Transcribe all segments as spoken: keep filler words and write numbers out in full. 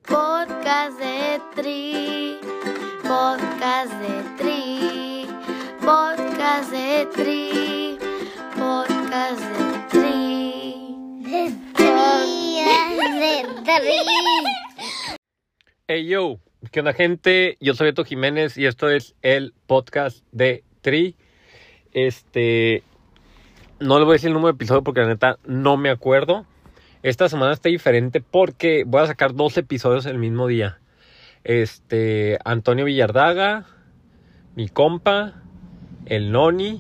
Podcast de Tri, podcast de Tri, podcast de Tri, podcast de Tri. De Tri, de Tri. Hey yo, ¿qué onda, gente? Yo soy Beto Jiménez y esto es el podcast de Tri. Este, no les voy a decir el número de episodio porque la neta no me acuerdo. Esta semana está diferente porque voy a sacar dos episodios el mismo día. Este, Antonio Villardaga, mi compa, el Noni,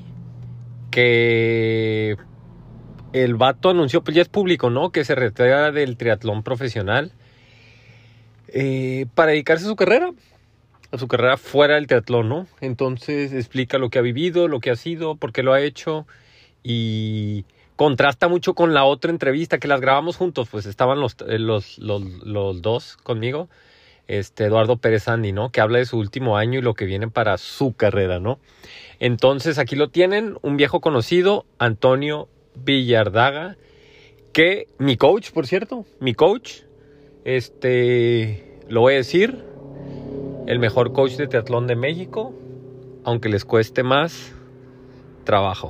que el vato anunció, pues ya es público, ¿no? Que se retira del triatlón profesional eh, para dedicarse a su carrera, a su carrera fuera del triatlón, ¿no? Entonces explica lo que ha vivido, lo que ha sido, por qué lo ha hecho y contrasta mucho con la otra entrevista que las grabamos juntos, pues estaban los, los, los, los dos conmigo, este Eduardo Pérez Andy, ¿no? Que habla de su último año y lo que viene para su carrera, ¿no? Entonces aquí lo tienen, un viejo conocido, Antonio Villardaga, que mi coach, por cierto, mi coach, este, lo voy a decir, el mejor coach de triatlón de México, aunque les cueste más trabajo.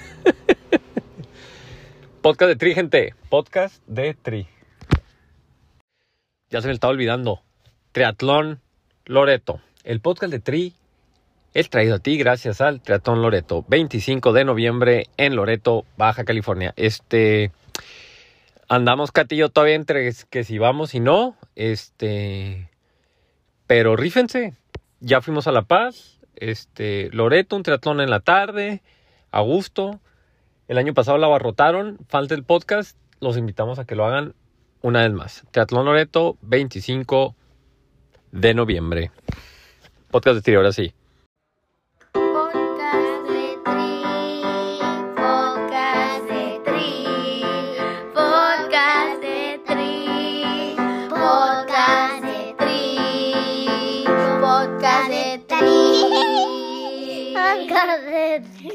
Podcast de Tri, gente. Podcast de Tri. Ya se me estaba olvidando. Triatlón Loreto. El podcast de Tri es traído a ti gracias al Triatlón Loreto. veinticinco de noviembre en Loreto, Baja California. Este... Andamos, Catillo, todavía entre que si vamos y no. Este... Pero rífense. Ya fuimos a La Paz. Este... Loreto, un triatlón en la tarde. A gusto. El año pasado la abarrotaron, falta el podcast, los invitamos a que lo hagan una vez más. Triatlón Loreto, veinticinco de noviembre. Podcast de Tri, ahora sí. Podcast de Tri, podcast de Tri, podcast de Tri, podcast de Tri, podcast de Tri, podcast de Tri.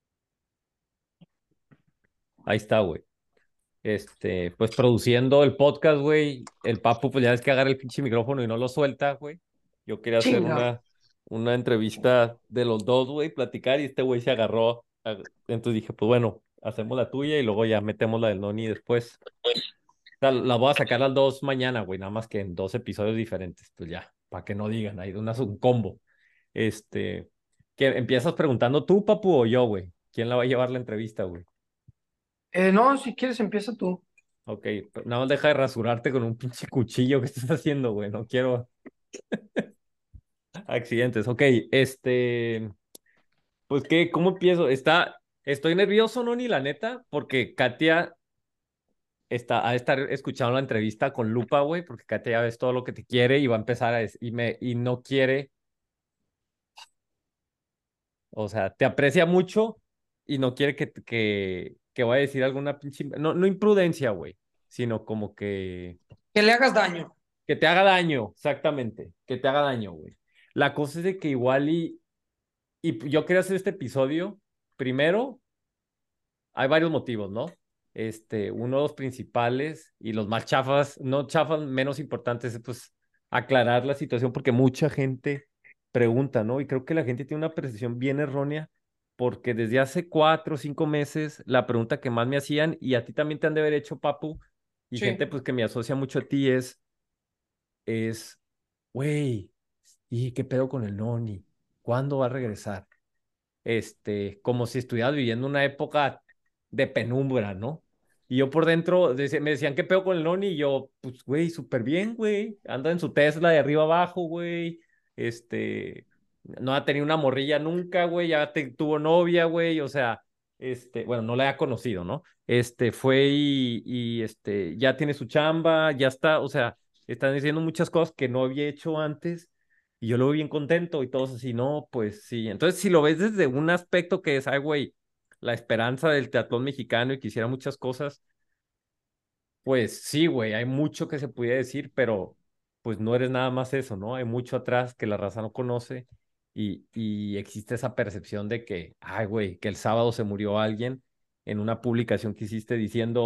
Ahí está, güey. Este, pues produciendo el podcast, güey. El Papu, pues ya es que agarra el pinche micrófono y no lo suelta, güey. Yo quería hacer Chinga. una, una entrevista de los dos, güey, platicar y este güey se agarró. Entonces dije, pues bueno, hacemos la tuya y luego ya metemos la del Noni después. O sea, la voy a sacar las dos mañana, güey, nada más que en dos episodios diferentes. Pues ya, para que no digan, ahí de una un combo. Este, que empiezas preguntando tú, Papu, o yo, güey. ¿Quién la va a llevar la entrevista, güey? Eh, no, si quieres empieza tú. Ok, pero nada más deja de rasurarte con un pinche cuchillo que estás haciendo, güey. No quiero accidentes. Ok, este, pues qué, ¿cómo empiezo? Está, estoy nervioso, ¿no? Ni la neta, porque Katia está, a estar escuchando la entrevista con lupa, güey, porque Katia ya ves todo lo que te quiere y va a empezar a decir, y me, y no quiere, o sea, te aprecia mucho y no quiere que, que, que vaya a decir alguna pinche, no, no imprudencia, güey, sino como que Que le hagas daño. Que te haga daño, exactamente. Que te haga daño, güey. La cosa es de que igual y, y yo quería hacer este episodio. Primero, hay varios motivos, ¿no? Este, uno de los principales y los más chafas, no chafas, menos importantes, es pues aclarar la situación porque mucha gente pregunta, ¿no? Y creo que la gente tiene una percepción bien errónea porque desde hace cuatro o cinco meses la pregunta que más me hacían y a ti también te han de haber hecho, Papu, y gente Sí. pues que me asocia mucho a ti es, es, güey, ¿y qué pedo con el Noni? ¿Cuándo va a regresar? Este, como si estuvieras viviendo una época de penumbra, ¿no? Y yo por dentro dec- me decían, ¿qué pedo con el Noni? Y yo, pues, güey, súper bien, güey. Anda en su Tesla de arriba abajo, güey. Este, no ha tenido una morrilla nunca, güey. Ya te- tuvo novia, güey. O sea, este, bueno, no la ha conocido, ¿no? Este, fue y, y este, ya tiene su chamba, ya está, o sea, están diciendo muchas cosas que no había hecho antes y yo lo veo bien contento y todos así, no, pues sí. Entonces, si lo ves desde un aspecto que es, ay, güey, la esperanza del teatrón mexicano y quisiera muchas cosas, pues sí, güey, hay mucho que se pudiera decir, pero pues no eres nada más eso, ¿no? Hay mucho atrás que la raza no conoce y, y existe esa percepción de que, ay, güey, que el sábado se murió alguien en una publicación que hiciste diciendo,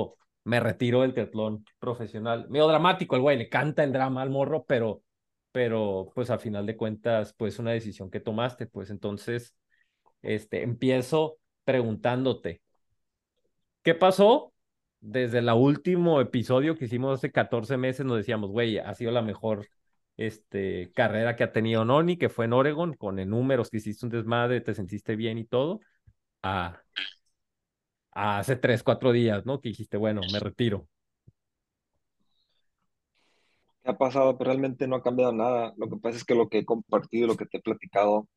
me retiro del triatlón profesional. Medio dramático el güey, le canta el drama al morro, pero, pero pues a final de cuentas, pues una decisión que tomaste, pues entonces, este, empiezo preguntándote, ¿qué pasó? Desde el último episodio que hicimos hace catorce meses nos decíamos, güey, ha sido la mejor este, carrera que ha tenido Noni, que fue en Oregon, con el números que hiciste un desmadre, te sentiste bien y todo, a, a hace tres, cuatro días, ¿no? Que dijiste, bueno, me retiro. ¿Qué ha pasado? Pero realmente no ha cambiado nada. Lo que pasa es que lo que he compartido, lo que te he platicado,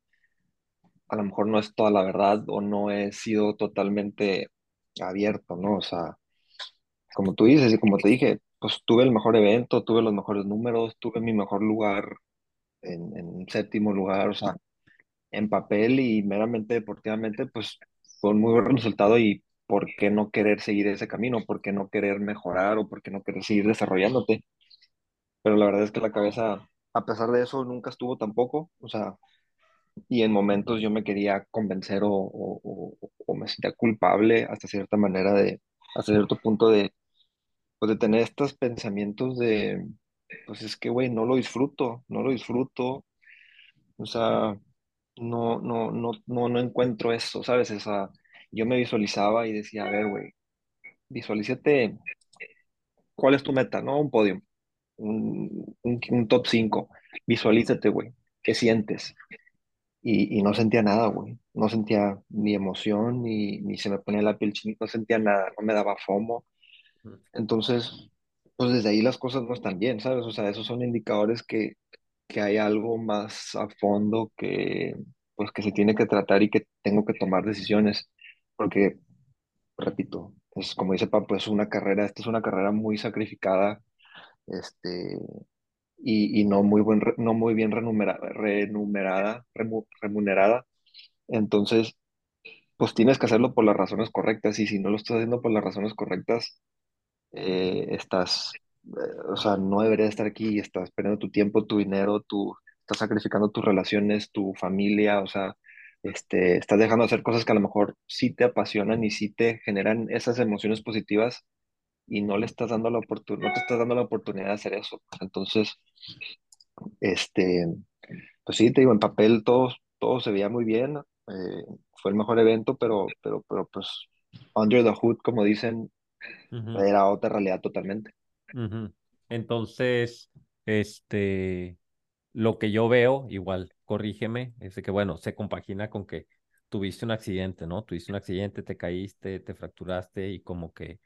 a lo mejor no es toda la verdad o no he sido totalmente abierto, ¿no? O sea, como tú dices y como te dije, pues tuve el mejor evento, tuve los mejores números, tuve mi mejor lugar en, en séptimo lugar, o sea, en papel y meramente deportivamente, pues fue un muy buen resultado y ¿por qué no querer seguir ese camino? ¿Por qué no querer mejorar o por qué no querer seguir desarrollándote? Pero la verdad es que la cabeza, a pesar de eso, nunca estuvo tampoco, o sea, y en momentos yo me quería convencer o, o, o- o me sentía culpable hasta cierta manera de, hasta cierto punto de, pues de tener estos pensamientos de, pues es que, güey, no lo disfruto, no lo disfruto, o sea, no, no, no, no, no encuentro eso, ¿sabes? Esa, yo me visualizaba y decía, a ver, güey, visualízate, ¿cuál es tu meta, no? Un podio, un, un, un top cinco, visualízate, güey, ¿qué sientes? Y, y no sentía nada, güey. No sentía ni emoción, ni, ni se me ponía la piel chinita, no sentía nada, no me daba fomo. Entonces, pues desde ahí las cosas no están bien, ¿sabes? O sea, esos son indicadores que, que hay algo más a fondo que, pues, que se tiene que tratar y que tengo que tomar decisiones. Porque, repito, es como dice Papo, es una carrera, esta es una carrera muy sacrificada, este, y, y no muy buen, re- no muy bien renumera- renumerada, remu- remunerada. Entonces, pues tienes que hacerlo por las razones correctas y si no lo estás haciendo por las razones correctas, eh, estás, eh, o sea, no deberías estar aquí y estás perdiendo tu tiempo, tu dinero, tu, estás sacrificando tus relaciones, tu familia, o sea, este, estás dejando de hacer cosas que a lo mejor sí te apasionan y sí te generan esas emociones positivas y no le estás dando la oportunidad, no te estás dando la oportunidad de hacer eso. Entonces, este, pues sí, te digo, en papel todo, todo se veía muy bien, eh, fue el mejor evento, pero, pero, pero pues under the hood, como dicen, Ujú, era otra realidad totalmente. ujú. Entonces, este, lo que yo veo, igual, corrígeme, es de que, bueno, se compagina con que tuviste un accidente, ¿no? Tuviste un accidente, te caíste, te fracturaste y como que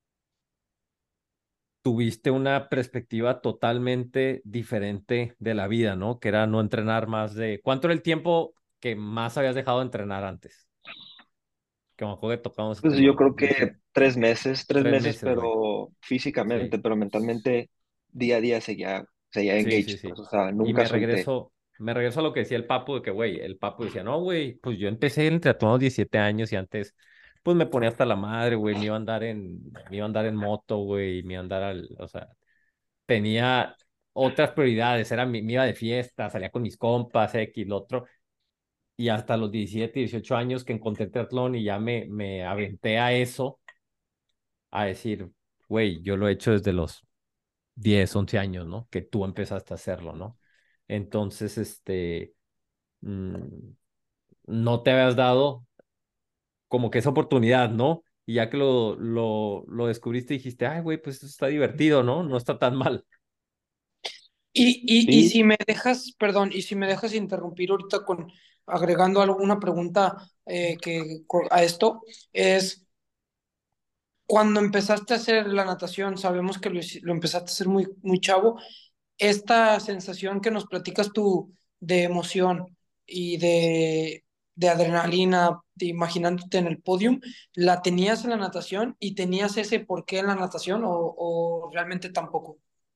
tuviste una perspectiva totalmente diferente de la vida, ¿no? Que era no entrenar más de... ¿Cuánto era el tiempo que más habías dejado de entrenar antes? Que me acuerdo que tocamos ese Pues yo tema. creo Dijiste, que tres meses, tres tres meses, meses, güey. pero Sí. físicamente, pero mentalmente, día a día seguía, seguía Sí, sí, engaged, pues, sí. o sea, Y nunca me solté. regreso, me regreso a lo que decía el Papu, de que, güey, el Papu decía, no, güey, pues yo empecé en el triatlón a los diecisiete años y antes, pues me ponía hasta la madre, güey, me iba a andar en, me iba a andar en moto, güey, me iba a andar al, o sea, tenía otras prioridades, era, mi- me iba de fiesta, salía con mis compas, X, lo otro, y hasta los diecisiete dieciocho años que encontré el triatlón y ya me, me aventé a eso, a decir, güey, yo lo he hecho desde los diez once años, ¿no? Que tú empezaste a hacerlo, ¿no? Entonces, este, mm, no te habías dado como que esa oportunidad, ¿no? Y ya que lo, lo, lo descubriste, dijiste, ay, güey, pues esto está divertido, ¿no? No está tan mal. Y, y, y Sí, si me dejas, perdón, y si me dejas interrumpir ahorita con agregando alguna pregunta eh, que co- a esto, es cuando empezaste a hacer la natación, sabemos que lo, hici- lo empezaste a hacer muy, muy chavo, esta sensación que nos platicas tú de emoción y de, de adrenalina, de imaginándote en el podium, ¿la tenías en la natación y tenías ese por qué en la natación o, o realmente tampoco?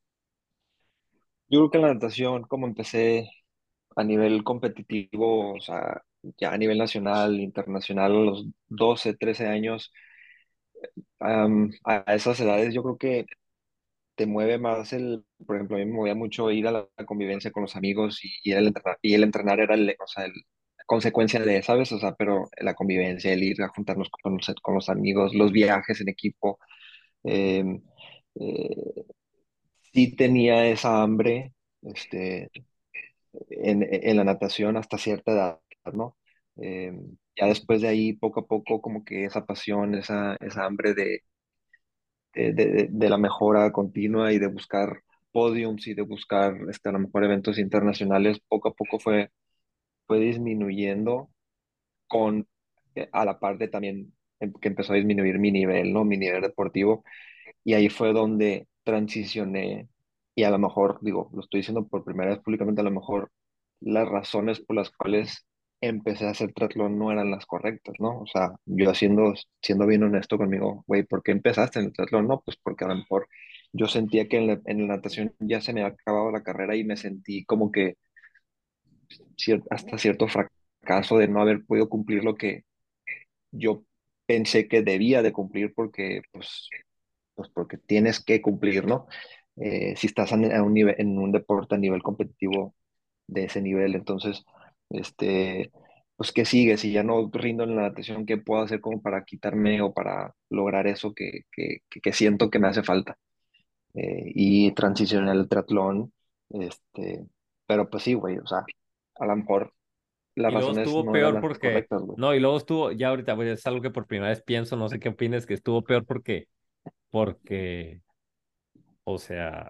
yo creo que la natación, como empecé a nivel competitivo, o sea, ya a nivel nacional, internacional, a los doce trece años, am, a esas edades, yo creo que te mueve más el, por ejemplo, a mí me movía mucho ir a la, la convivencia con los amigos y, y el entrenar, y el entrenar era el, o sea, el, consecuencia de, ¿sabes? O sea, pero la convivencia, el ir a juntarnos con los, con los amigos, los viajes en equipo, Eh, eh, sí tenía esa hambre, este, en, en la natación hasta cierta edad, ¿no? Eh, ya después de ahí, poco a poco, como que esa pasión, esa, esa hambre de, de, de- de la mejora continua y de buscar podiums y de buscar este, a lo mejor eventos internacionales, poco a poco fue, fue disminuyendo con, eh, a la par de también em- que empezó a disminuir mi nivel, ¿no? Mi nivel deportivo. Y ahí fue donde transicioné y a lo mejor, digo, lo estoy diciendo por primera vez públicamente, a lo mejor las razones por las cuales empecé a hacer triatlón no eran las correctas, ¿no? O sea, yo haciendo, siendo bien honesto conmigo, güey, ¿por qué empezaste en el triatlón? No, pues porque a lo mejor yo sentía que en la, en la natación ya se me había acabado la carrera y me sentí como que cier- hasta cierto fracaso de no haber podido cumplir lo que yo pensé que debía de cumplir porque, pues, pues porque tienes que cumplir, ¿no? Eh, si estás en, a un nivel, en un deporte a nivel competitivo de ese nivel, entonces, este, pues, ¿qué sigue? Si ya no rindo en la natación, ¿qué puedo hacer como para quitarme o para lograr eso que, que, que, que siento que me hace falta? Eh, y transicioné al triatlón, este, pero pues sí, güey, o sea, a lo mejor las Y luego razones estuvo no eran peor las porque, correctas, güey. no, y luego estuvo, ya ahorita, güey, es algo que por primera vez pienso, no sé qué opinas, que estuvo peor porque, porque, o sea,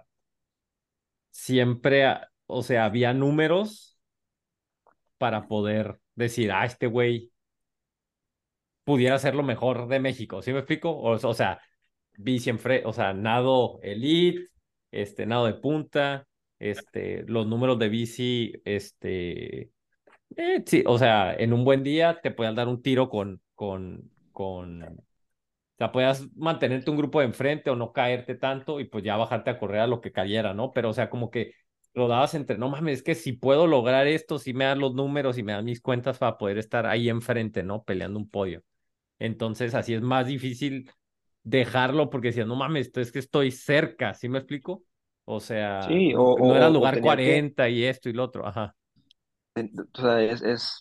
siempre, a- o sea, había números para poder decir, ah, este güey pudiera ser lo mejor de México, ¿sí me explico? O, o sea, vi siempre, o sea, nado elite, este, nado de punta, este, los números de bici, este, eh, sí, o sea, en un buen día te puedan dar un tiro con, con, con, o sea, puedas mantenerte un grupo de enfrente o no caerte tanto y pues ya bajarte a correr a lo que cayera, ¿no? Pero, o sea, como que lo dabas entre, no mames, es que si puedo lograr esto, si me dan los números y me dan mis cuentas para poder estar ahí enfrente, ¿no? Peleando un podio. Entonces, así es más difícil dejarlo porque decías, no mames, esto es que estoy cerca, ¿sí me explico? O sea, Sí, o, no, no era o, o o lugar tenía que, cuarenta y esto y lo otro, ajá. ten- o sea, es, es,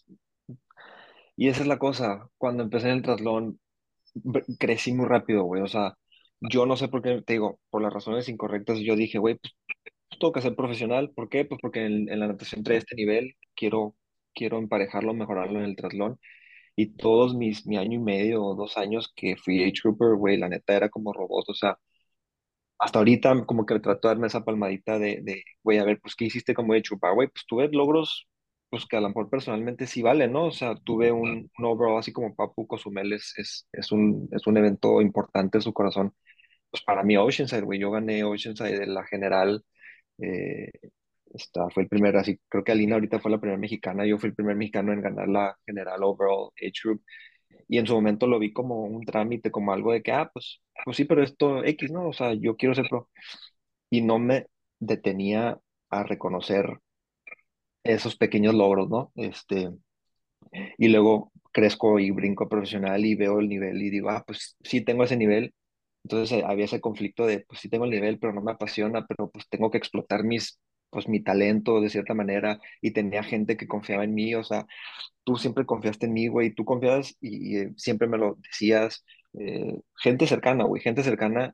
y esa es la cosa, cuando empecé en el triatlón, b- crecí muy rápido, güey. O sea, yo no sé por qué, te digo, por las razones incorrectas, yo dije, güey, pues, pues tengo que ser profesional. ¿Por qué? Pues porque en, en la natación trae este nivel, quiero, quiero emparejarlo, mejorarlo en el triatlón. Y todos mis, mi año y medio o dos años que fui age grouper, güey, la neta era como robot. O sea, hasta ahorita como que trato de darme esa palmadita de, de, güey, a ver, pues, ¿qué hiciste como age grouper, güey? Pues tuve logros, pues que a lo mejor personalmente sí valen, ¿no? O sea, tuve un, un overall así como Papu Cozumel es, es, es un, es un evento importante en su corazón. Pues para mí Oceanside, güey, yo gané Oceanside de la general, eh, esta fue el primer, así, creo que Alina ahorita fue la primera mexicana, yo fui el primer mexicano en ganar la general overall age group, y en su momento lo vi como un trámite, como algo de que, ah, pues, pues sí, pero esto X, ¿no? O sea, yo quiero ser pro, y no me detenía a reconocer esos pequeños logros, ¿no? Este, y luego crezco y brinco profesional y veo el nivel y digo, ah, pues sí tengo ese nivel. Entonces eh, había ese conflicto de, pues sí tengo el nivel, pero no me apasiona, pero pues tengo que explotar mis, pues mi talento de cierta manera y tenía gente que confiaba en mí, o sea, tú siempre confiaste en mí, güey, tú confiabas y, y, eh, siempre me lo decías. Eh, gente cercana, güey, gente cercana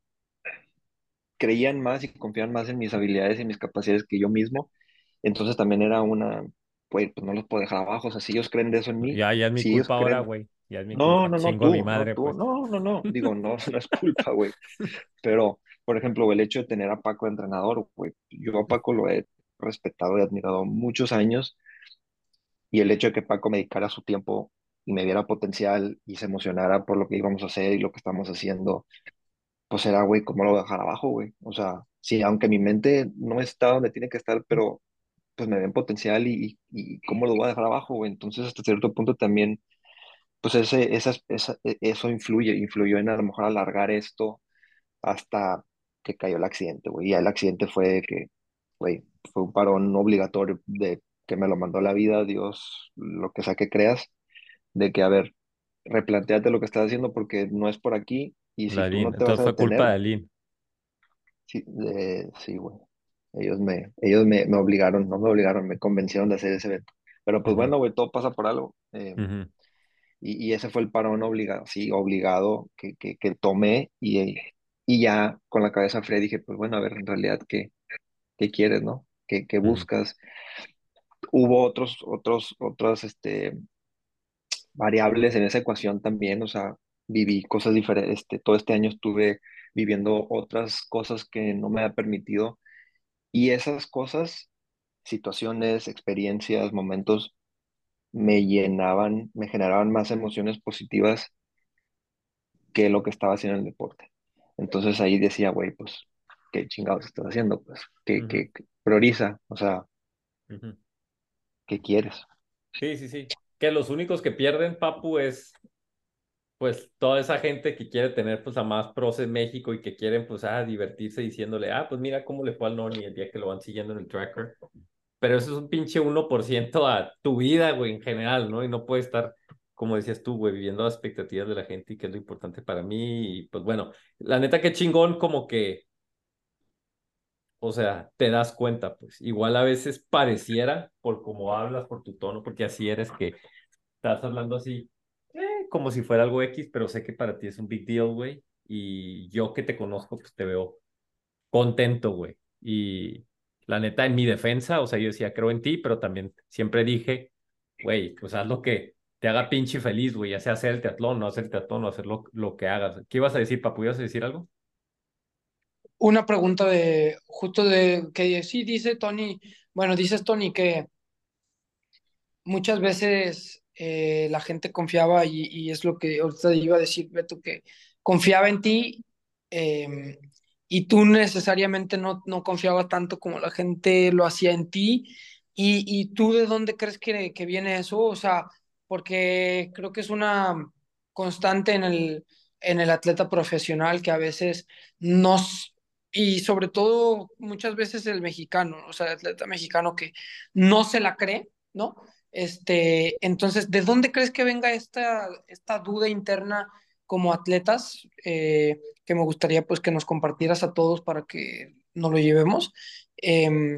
creían más y confiaban más en mis habilidades y mis capacidades que yo mismo. Entonces también era una, güey, pues no los puedo dejar abajo, o sea, si ellos creen de eso en mí, Ya, ya es mi si ellos culpa ahora, creen, güey. Ya es mi no, culpa. no, no, Chingo a mi tú, no, madre, tú, pues. no, no, no, digo, no, no es culpa, güey, pero, por ejemplo, el hecho de tener a Paco de entrenador, güey, yo a Paco lo he respetado y admirado muchos años, y el hecho de que Paco me dedicara su tiempo y me viera potencial y se emocionara por lo que íbamos a hacer y lo que estamos haciendo, pues era, güey, ¿cómo lo voy a dejar abajo, güey? O sea, sí, aunque mi mente no está donde tiene que estar, pero pues me ven potencial y, y, y cómo lo voy a dejar abajo, güey. Entonces, hasta cierto punto también, pues ese, esas, esa, e- eso influye, influyó en a lo mejor alargar esto hasta que cayó el accidente, güey. Y ya el accidente fue de que, güey, fue un parón obligatorio de que me lo mandó la vida, Dios, lo que sea que creas, de que, a ver, replanteate lo que estás haciendo porque no es por aquí y si La tú Lin. no te vas Entonces a fue culpa detener, de Lin. sí, eh, sí, güey. Ellos me, ellos me, me obligaron, no me obligaron, me convencieron de hacer ese evento. Pero pues Ujú, bueno, güey, todo pasa por algo. eh, ujú. y, y ese fue el parón obligado, sí, obligado que, que, que tomé y, Y ya con la cabeza fría dije, pues bueno, a ver, en realidad, ¿qué, qué quieres, no? ¿Qué, qué Ujú, buscas? Hubo otros, otros, otras, este, variables en esa ecuación también, o sea, viví cosas diferentes, este, todo este año estuve viviendo otras cosas que no me ha permitido, y esas cosas, situaciones, experiencias, momentos, me llenaban, me generaban más emociones positivas que lo que estaba haciendo en el deporte. Entonces ahí decía, güey, pues, ¿qué chingados estás haciendo? Pues, ¿qué, ujú, qué, qué prioriza? O sea, ujú. ¿qué quieres? Sí, sí, sí. Que los únicos que pierden, Papu, es pues toda esa gente que quiere tener pues a más pros en México y que quieren pues ah, divertirse diciéndole, ah, pues mira cómo le fue al Noni el día que lo van siguiendo en el tracker. Pero eso es un pinche uno por ciento a tu vida, güey, en general, ¿no? Y no puede estar, como decías tú, güey, viviendo las expectativas de la gente y qué es lo importante para mí. Y pues bueno, la neta que chingón como que, o sea, te das cuenta, pues igual a veces pareciera por cómo hablas, por tu tono, porque así eres que estás hablando así, eh, como si fuera algo X, pero sé que para ti es un big deal, güey. Y yo que te conozco, pues te veo contento, güey. Y la neta, en mi defensa, o sea, yo decía, creo en ti, pero también siempre dije, güey, pues haz lo que te haga pinche feliz, güey, ya sea hacer el teatlón, no hacer el teatlón, o hacer lo, lo que hagas. ¿Qué ibas a decir, papu? ¿Ibas a decir algo? Una pregunta de, justo de, que sí dice Tony, bueno, dices Tony que muchas veces eh, la gente confiaba y, y es lo que ahorita iba a decir, Beto, que confiaba en ti eh, y tú necesariamente no, no confiabas tanto como la gente lo hacía en ti. ¿Y, y tú de dónde crees que, que viene eso? O sea, porque creo que es una constante en el, en el atleta profesional que a veces nos... Y sobre todo muchas veces el mexicano, o sea, el atleta mexicano que no se la cree, ¿no? Este, entonces, ¿de dónde crees que venga esta, esta duda interna como atletas? Eh, que me gustaría pues que nos compartieras a todos para que nos lo llevemos. Eh,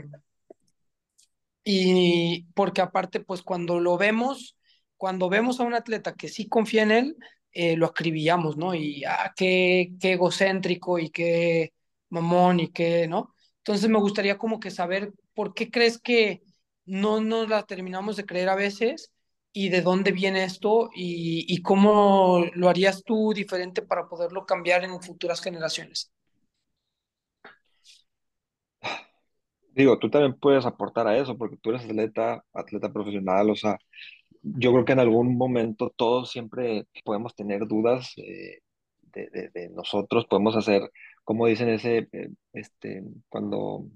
y porque aparte, pues cuando lo vemos, cuando vemos a un atleta que sí confía en él, eh, lo acribillamos, ¿no? Y ah, qué, qué egocéntrico y qué mamón y qué, ¿no? Entonces me gustaría como que saber por qué crees que no nos la terminamos de creer a veces y de dónde viene esto y, y cómo lo harías tú diferente para poderlo cambiar en futuras generaciones. Digo, tú también puedes aportar a eso porque tú eres atleta, atleta profesional, o sea, yo creo que en algún momento todos siempre podemos tener dudas eh, de, de- de nosotros, podemos hacer, como dicen ese, eh, este, cuando,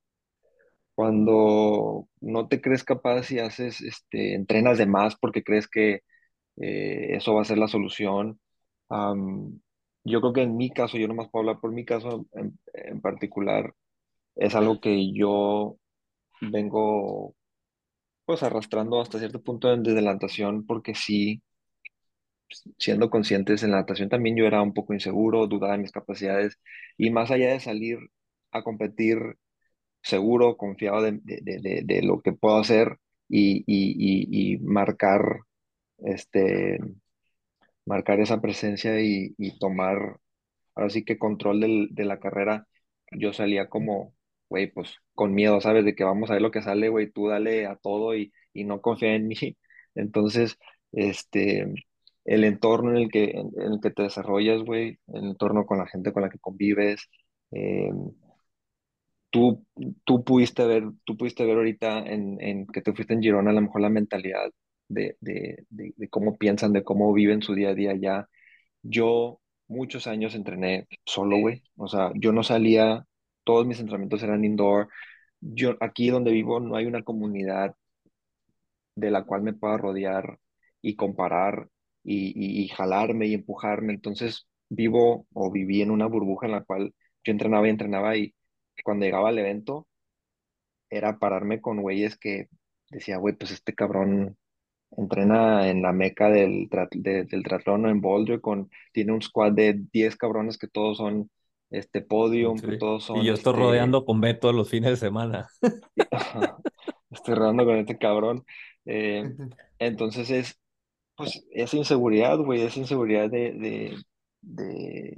cuando no te crees capaz y haces, este, entrenas de más porque crees que eh, eso va a ser la solución. Am, yo creo que en mi caso, yo nomás puedo hablar por mi caso en, en particular, es algo que yo vengo pues arrastrando hasta cierto punto desde la natación porque sí siendo conscientes en la natación también yo era un poco inseguro, dudaba de mis capacidades y más allá de salir a competir seguro, confiado de, de, de, de- de lo que puedo hacer y, y, y, y marcar, este, marcar esa presencia y, y tomar, ahora sí que control del- de la carrera, yo salía como, güey, pues con miedo, ¿sabes? De que vamos a ver lo que sale, güey, tú dale a todo y, y no confía en mí. Entonces, este, el entorno en el que, en, en el que te desarrollas, güey, el entorno con la gente con la que convives, eh, tú, tú pudiste ver, tú pudiste ver ahorita en, en que te fuiste en Girona, a lo mejor la mentalidad de, de, de, de cómo piensan, de cómo viven su día a día ya. Yo muchos años entrené solo, güey. O sea, yo no salía, todos mis entrenamientos eran indoor. Yo, aquí donde vivo no hay una comunidad de la cual me pueda rodear y comparar y, y, y jalarme y empujarme. Entonces vivo o viví en una burbuja en la cual yo entrenaba y entrenaba y cuando llegaba al evento era pararme con güeyes que decía, güey, pues este cabrón entrena en la meca del, tra- de- del triatlón en Boulder, con, tiene un squad de diez cabrones que todos son este podium, que Sí. todos Y son yo estoy este, rodeando con Beto los fines de semana. estoy rodando con este cabrón. Eh, entonces es, pues, esa inseguridad, güey, esa inseguridad de, de, de,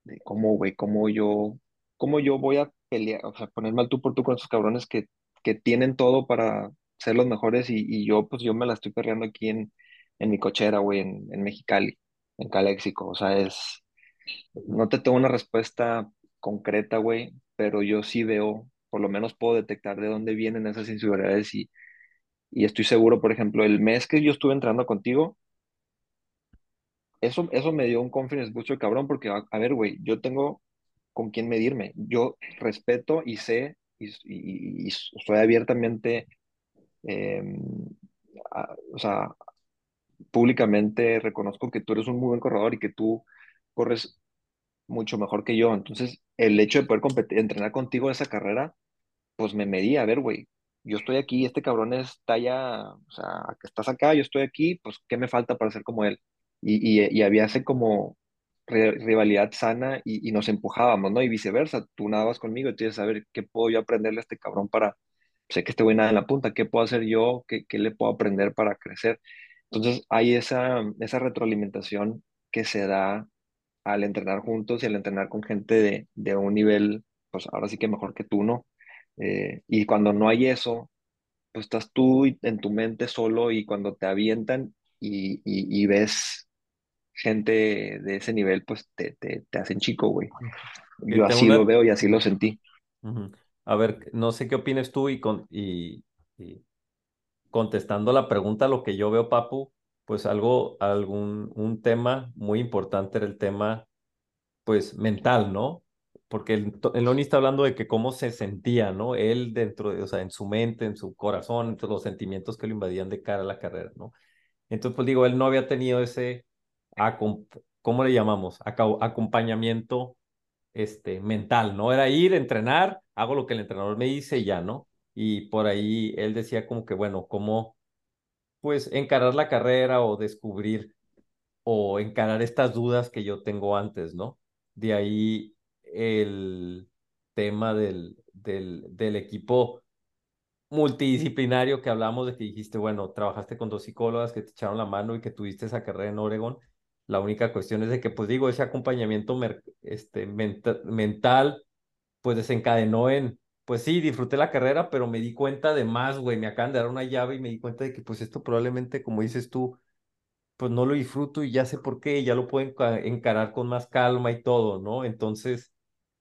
de cómo, güey, cómo yo, cómo yo voy a pelear, o sea, ponerme al tú por tú con esos cabrones que, que tienen todo para ser los mejores y, y yo, pues yo me la estoy perreando aquí en, en mi cochera, güey, en, en Mexicali, en Caléxico. O sea, es, no te tengo una respuesta concreta, güey, pero yo sí veo, por lo menos puedo detectar de dónde vienen esas inseguridades y, y estoy seguro, por ejemplo, el mes que yo estuve entrando contigo, eso, eso me dio un confidence booster cabrón, porque, a, a ver, güey, yo tengo con quién medirme. Yo respeto y sé y, y- y soy abiertamente, eh, a- o sea, públicamente reconozco que tú eres un muy buen corredor y que tú corres mucho mejor que yo. Entonces, el hecho de poder competir, entrenar contigo esa carrera, pues me medí, a ver, güey, yo estoy aquí, este cabrón está allá, o sea, que estás acá, yo estoy aquí, pues, ¿qué me falta para ser como él? Y, y, y había ese como ri- rivalidad sana y, y nos empujábamos, ¿no? Y viceversa, tú nadabas conmigo y tú dices, a ver, ¿qué puedo yo aprenderle a este cabrón para, sé que este güey nada en la punta, ¿qué puedo hacer yo? ¿Qué, qué le puedo aprender para crecer? Entonces, hay esa, esa retroalimentación que se da al entrenar juntos y al entrenar con gente de, de un nivel, pues ahora sí que mejor que tú, ¿no? Eh, y cuando no hay eso, pues estás tú y- en tu mente solo y cuando te avientan y, y, y ves gente de ese nivel, pues te, te, te hacen chico, güey. Que Yo tengo así lo una... veo y así lo Ujú, sentí. ujú. A ver, no sé qué opines tú y, con, y, y contestando la pregunta, lo que yo veo, Papu, pues algo, algún, un tema muy importante era el tema, pues, mental, ¿no? Porque el, to- el Oni está hablando de que cómo se sentía, ¿no? Él dentro de, o sea, en su mente, en su corazón, entre los sentimientos que lo invadían de cara a la carrera, ¿no? Entonces, pues digo, él no había tenido ese, acom- ¿cómo le llamamos? Aca- acompañamiento, este, mental, ¿no? Era ir, entrenar, hago lo que el entrenador me dice y ya, ¿no? Y por ahí él decía como que, bueno, ¿cómo, pues, encarar la carrera o descubrir o encarar estas dudas que yo tengo antes, ¿no? De ahí el tema del, del, del equipo multidisciplinario que hablamos de que dijiste, bueno, trabajaste con dos psicólogas que te echaron la mano y que tuviste esa carrera en Oregon. La única cuestión es de que, pues digo, ese acompañamiento mer- este, menta- mental, pues desencadenó en, pues sí, disfruté la carrera, pero me di cuenta de más, güey, me acaban de dar una llave y me di cuenta de que, pues esto probablemente, como dices tú, pues no lo disfruto y ya sé por qué, ya lo puedo enca- encarar con más calma y todo, ¿no? Entonces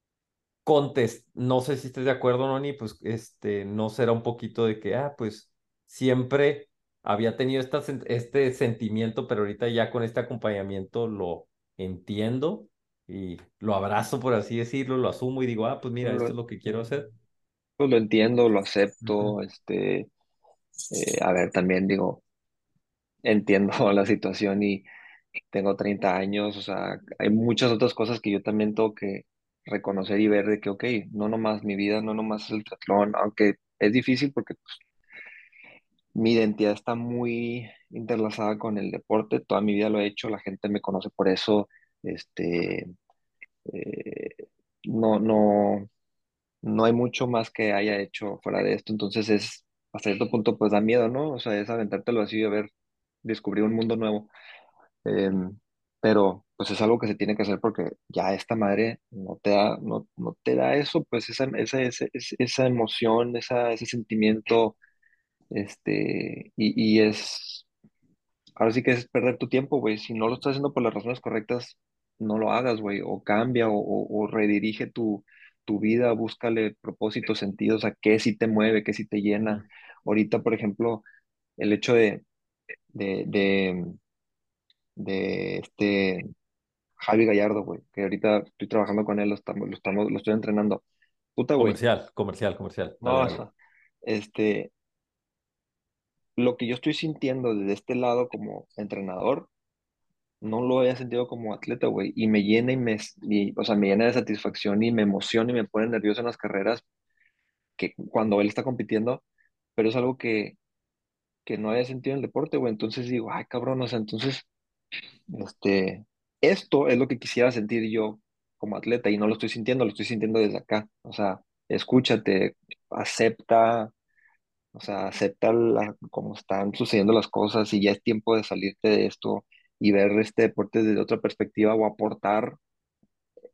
contest, no sé si estés de acuerdo, Noni, pues este, no será un poquito de que, ah, pues siempre había tenido esta, sen- este sentimiento, pero ahorita ya con este acompañamiento lo entiendo y lo abrazo, por así decirlo, lo asumo y digo, ah, pues mira, Pues esto lo, es lo que quiero hacer. pues lo entiendo, lo Ujú. acepto, este, eh, a ver, también digo, entiendo la situación y tengo treinta años, o sea, hay muchas otras cosas que yo también tengo que reconocer y ver de que, ok, no nomás mi vida, no nomás el triatlón, aunque es difícil porque pues, mi identidad está muy interlazada con el deporte, toda mi vida lo he hecho, la gente me conoce por eso, este, eh, no, no, no hay mucho más que haya hecho fuera de esto, entonces es, hasta cierto punto pues da miedo, ¿no? O sea, es aventártelo así, a ver, descubrir un mundo nuevo. Em, pero pues es algo que se tiene que hacer porque ya esta madre no te da, no, no te da eso, pues esa, esa, esa, esa esa emoción, esa, ese sentimiento, este, y, y es, ahora sí que es perder tu tiempo, güey. Si no lo estás haciendo por las razones correctas, no lo hagas, güey, o cambia o, o, o redirige tu, tu vida, búscale propósitos, sentidos, a qué sí te mueve, qué sí te llena. Ujú. Ahorita, por ejemplo, el hecho de, de, de, de este Javi Gallardo, güey, que ahorita estoy trabajando con él, lo estamos, lo estamos, lo estoy entrenando. Puta, güey. Comercial, comercial, comercial. Dale, No, dale. este, lo que yo estoy sintiendo desde este lado como entrenador, no lo había sentido como atleta, güey, y me llena y me, y, o sea, me llena de satisfacción y me emociona y me pone nervioso en las carreras que cuando él está compitiendo, pero es algo que, que no había sentido en el deporte, güey. Entonces digo, ay, cabrón, o sea, entonces, este, esto es lo que quisiera sentir yo como atleta y no lo estoy sintiendo, lo estoy sintiendo desde acá. O sea, escúchate, acepta, o sea, acepta la- cómo están sucediendo las cosas y ya es tiempo de salirte de esto y ver este deporte desde otra perspectiva o aportar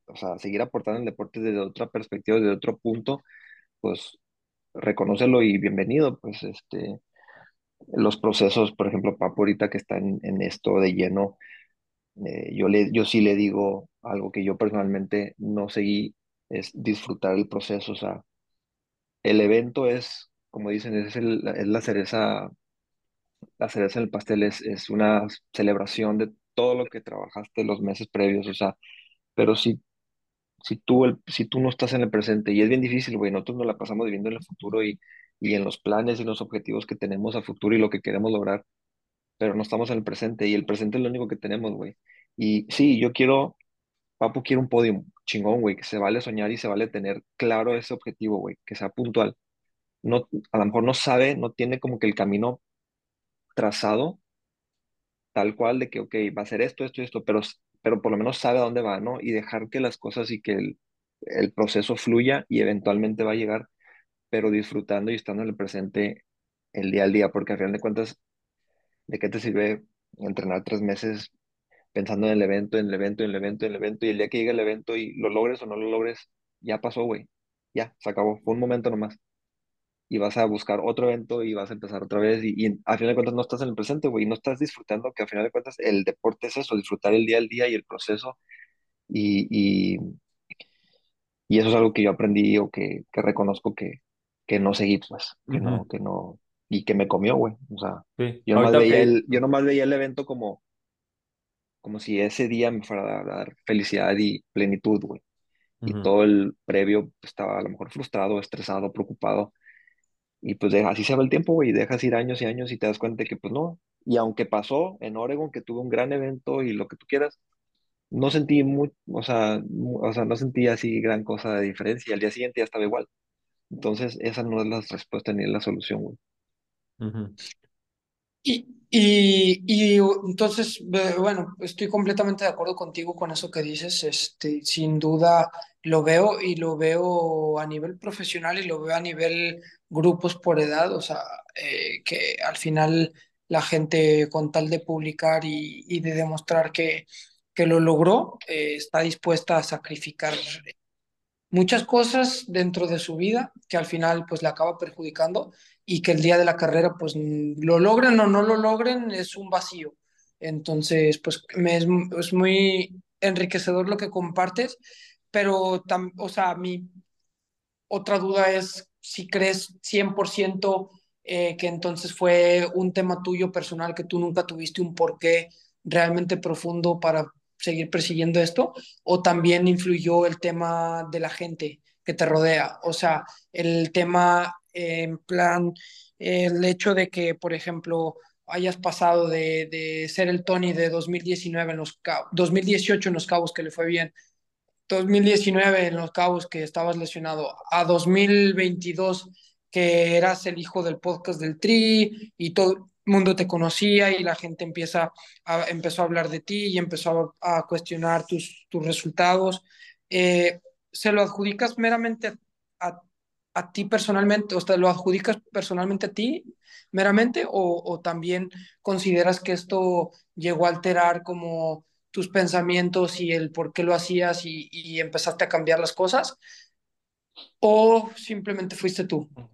o sea, seguir aportando en el deporte desde otra perspectiva, desde otro punto, pues reconócelo y bienvenido, pues este, los procesos, por ejemplo, Papo ahorita que está en, en esto de lleno, eh, yo, le, yo sí le digo algo que yo personalmente no seguí, es disfrutar el proceso, o sea, el evento es, como dicen, es, el- es la cereza, la cereza en el pastel, es, es una celebración de todo lo que trabajaste los meses previos, o sea, pero si, si tú, el, si tú no estás en el presente, y es bien difícil, güey, nosotros nos la pasamos viviendo en el futuro y, y en los planes y los objetivos que tenemos a futuro y lo que queremos lograr, pero no estamos en el presente, y el presente es lo único que tenemos, güey. Y sí, yo quiero, Papu quiere un podio chingón, güey, que se vale soñar y se vale tener claro ese objetivo, güey, que sea puntual. No, a lo mejor no sabe, no tiene como que el camino trazado tal cual de que, ok, va a ser esto, esto y esto, pero, pero por lo menos sabe a dónde va, ¿no? Y dejar que las cosas y que el, el proceso fluya y eventualmente va a llegar, pero disfrutando y estando en el presente el día al día, porque al final de cuentas, ¿de qué te sirve entrenar tres meses pensando en el evento, en el evento, en el evento, en el evento, y el día que llegue el evento y lo logres o no lo logres, ya pasó, güey, ya, se acabó, fue un momento nomás. Y vas a buscar otro evento y vas a empezar otra vez y, y a final de cuentas no estás en el presente, güey, y no estás disfrutando, que a final de cuentas el deporte es eso, disfrutar el día al día y el proceso y, y, y eso es algo que yo aprendí o que, que reconozco que, que no seguí, pues, que no, Ujú. que no, y que me comió, güey, o sea, Sí, yo nomás ahorita veía que... el, yo nomás veía el evento como, como si ese día me fuera a dar, dar felicidad y plenitud, güey, y Ujú, todo el previo pues, estaba a lo mejor frustrado, estresado, preocupado. Y pues deja, así se va el tiempo, güey, dejas ir años y años y te das cuenta de que pues no. Y aunque pasó en Oregon, que tuve un gran evento y lo que tú quieras, no sentí muy, o sea, mu- o sea, no sentí así gran cosa de diferencia. Al día siguiente ya estaba igual. Entonces, esa no es la respuesta ni es la solución, güey. ujú, Y, y, y entonces, ve- bueno, estoy completamente de acuerdo contigo con eso que dices. Este, sin duda lo veo y lo veo a nivel profesional y lo veo a nivel grupos por edad. O sea, eh, que al final la gente con tal de publicar y, y de demostrar que, que lo logró, eh, está dispuesta a sacrificar muchas cosas dentro de su vida que al final pues le acaba perjudicando y que el día de la carrera pues n- lo logren o no lo logren es un vacío. Entonces pues me es, es muy enriquecedor lo que compartes, pero tam- o sea, mi otra duda es si crees cien por ciento eh, que entonces fue un tema tuyo personal, que tú nunca tuviste un porqué realmente profundo para seguir persiguiendo esto, o también influyó el tema de la gente que te rodea, o sea, el tema eh, en plan, eh, el hecho de que, por ejemplo, hayas pasado de, de ser el Tony de dos mil diecinueve en los Cabos, dos mil dieciocho en los Cabos que le fue bien, dos mil diecinueve en Los Cabos que estabas lesionado, a dos mil veintidós que eras el hijo del podcast del Tri y todo el mundo te conocía y la gente empieza a, empezó a hablar de ti y empezó a, a cuestionar tus, tus resultados. Eh, ¿Se lo adjudicas meramente a, a ti personalmente, o sea, lo adjudicas personalmente a ti meramente o, o también consideras que esto llegó a alterar como tus pensamientos y el por qué lo hacías y, y empezaste a cambiar las cosas? ¿O simplemente fuiste tú? Ujú.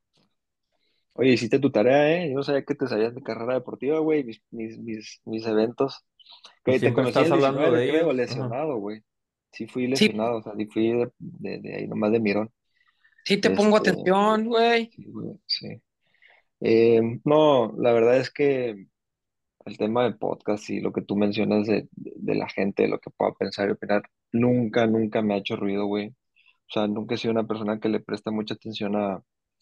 Oye, hiciste tu tarea, ¿eh? Yo no sabía que te sabías de carrera deportiva, güey, mis, mis, mis, mis eventos. pues Que te siempre conocí en estás el hablando diecinueve, de creo, ellos. Ajá. lesionado, güey. Sí fui Sí, lesionado, o sea, sí fui de, de, de ahí nomás de mirón. sí te pongo Este, atención, güey. sí, güey, sí. Eh, no, la verdad es que el tema de podcast y lo que tú mencionas de, de, de la gente, de lo que pueda pensar y opinar, nunca, nunca me ha hecho ruido, güey. O sea, nunca he sido una persona que le presta mucha atención a,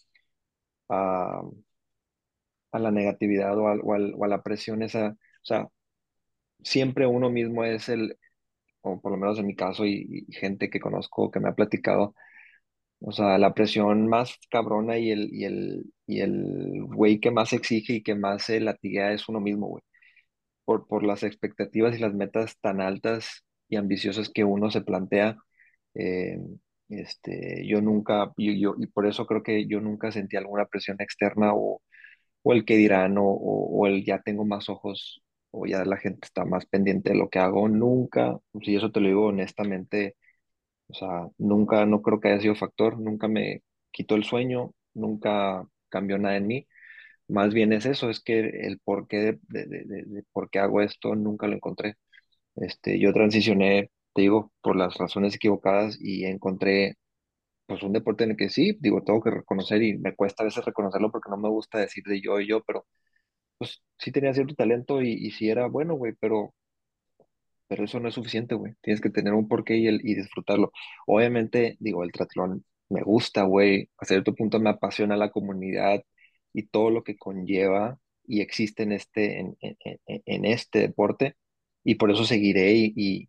a, a la negatividad o, al- o, al- o a la presión esa. O sea, siempre uno mismo es el, o por lo menos en mi caso y, y gente que conozco que me ha platicado, o sea, la presión más cabrona y el, y el, y el güey que más exige y que más se latiguea es uno mismo, güey. por, por las expectativas y las metas tan altas y ambiciosas que uno se plantea. eh, este, yo nunca, yo, yo- y por eso creo que yo nunca sentí alguna presión externa o, o el que dirán o, o, o el ya tengo más ojos o ya la gente está más pendiente de lo que hago. Nunca, si eso te lo digo honestamente, O sea, nunca, no creo que haya sido factor, nunca me quitó el sueño, nunca cambió nada en mí. Más bien es eso, es que el porqué de, de, de, de- de por qué hago esto nunca lo encontré. Este, yo transicioné, te digo, por las razones equivocadas y encontré pues un deporte en el que sí, digo, tengo que reconocer y me cuesta a veces reconocerlo porque no me gusta decir de yo y yo, pero pues sí tenía cierto talento y, y sí era bueno, güey, pero, pero eso no es suficiente, güey. Tienes que tener un porqué y, el, y disfrutarlo. Obviamente, digo, el triatlón me gusta, güey. A cierto punto me apasiona la comunidad y todo lo que conlleva y existe en este, en, en, en- en este deporte. Y por eso seguiré y, y,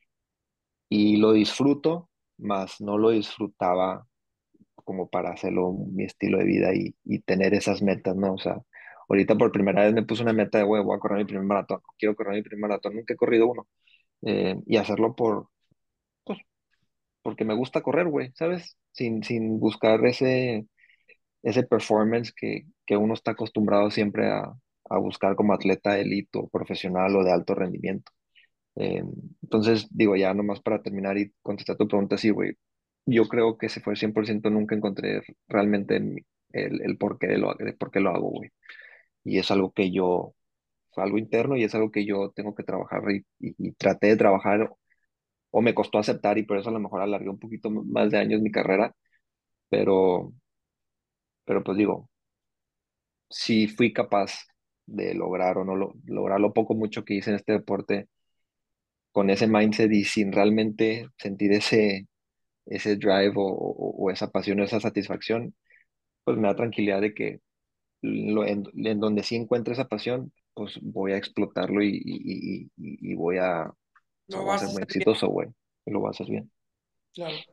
y lo disfruto, más no lo disfrutaba como para hacerlo mi estilo de vida y, y tener esas metas, ¿no? O sea, ahorita por primera vez me puse una meta de, güey, voy a correr mi primer maratón, quiero correr mi primer maratón, nunca he corrido uno, eh, y hacerlo por, pues, porque me gusta correr, güey, ¿sabes? Sin, sin buscar ese, ese performance que, que uno está acostumbrado siempre a, a buscar como atleta élite o profesional o de alto rendimiento. Eh, entonces, digo, ya nomás para terminar y contestar tu pregunta, sí, güey, yo creo que se fue cien por ciento, nunca encontré realmente mi- el, el porqué de, lo, de por qué lo hago, güey. Y es algo que yo, fue algo interno y es algo que yo tengo que trabajar y, y, y traté de trabajar o me costó aceptar y por eso a lo mejor alargué un poquito más de años mi carrera, pero, pero pues digo, si fui capaz de lograr o no lo, lograr lo poco mucho que hice en este deporte con ese mindset y sin realmente sentir ese ese drive o, o- o esa pasión o esa satisfacción, pues me da tranquilidad de que lo, en, en donde sí encuentre esa pasión, pues voy a explotarlo y, y, y, y- y voy a, o sea, Lo voy a vas ser a muy hacer bien, exitoso, güey, y lo voy a hacer bien. claro.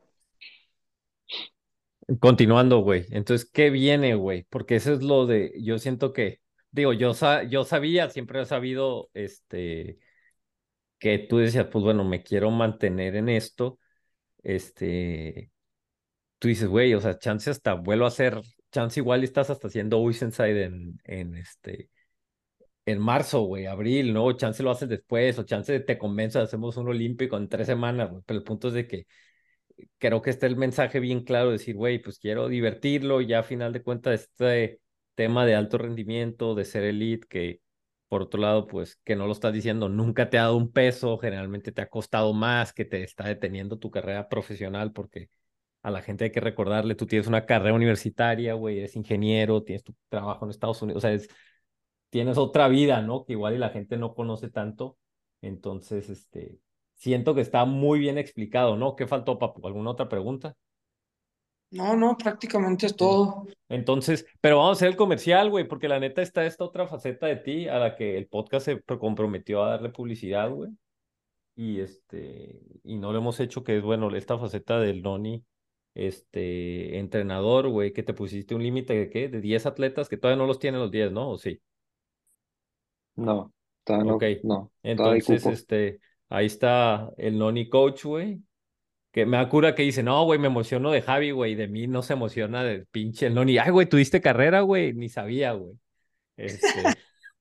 Continuando, güey. Entonces, ¿qué viene, güey? Porque eso es lo de, yo siento que, digo, yo, sa- yo sabía, siempre he sabido, este, que tú decías, pues bueno, me quiero mantener en esto, este, tú dices, güey, o sea, chance hasta vuelvo a hacer, chance igual estás hasta haciendo Oceanside en, en este, en marzo, güey, abril, ¿no? Chance lo haces después, o chance te convenzo, hacemos un olímpico en tres semanas, güey, pero el punto es de que creo que está el mensaje bien claro, de decir, güey, pues quiero divertirlo, ya a final de cuentas este tema de alto rendimiento, de ser elite, que por otro lado, pues que no lo estás diciendo, nunca te ha dado un peso, generalmente te ha costado más, que te está deteniendo tu carrera profesional, porque a la gente hay que recordarle, tú tienes una carrera universitaria, güey, eres ingeniero, tienes tu trabajo en Estados Unidos, o sea, es, tienes otra vida, ¿no? Que igual y la gente no conoce tanto. Entonces, este, siento que está muy bien explicado, ¿no? ¿Qué faltó, Papu? ¿Alguna otra pregunta? No, no, prácticamente es Sí. todo. Entonces, pero vamos a hacer el comercial, güey, porque la neta está esta otra faceta de ti a la que el podcast se pro- comprometió a darle publicidad, güey. Y este, y no lo hemos hecho, que es, bueno, esta faceta del Noni, este, entrenador, güey, que te pusiste un límite de qué, de diez atletas, que todavía no los tienen los diez, ¿no? ¿O sí? No, todavía Ok, no, no, todavía hay entonces, cupo. este, ahí está el Noni Coach, güey, que me da cura que dice, no, güey, me emociono de Javi, güey, de mí no se emociona del pinche el Noni. Ay, güey, tuviste carrera, güey, ni sabía, güey. Este,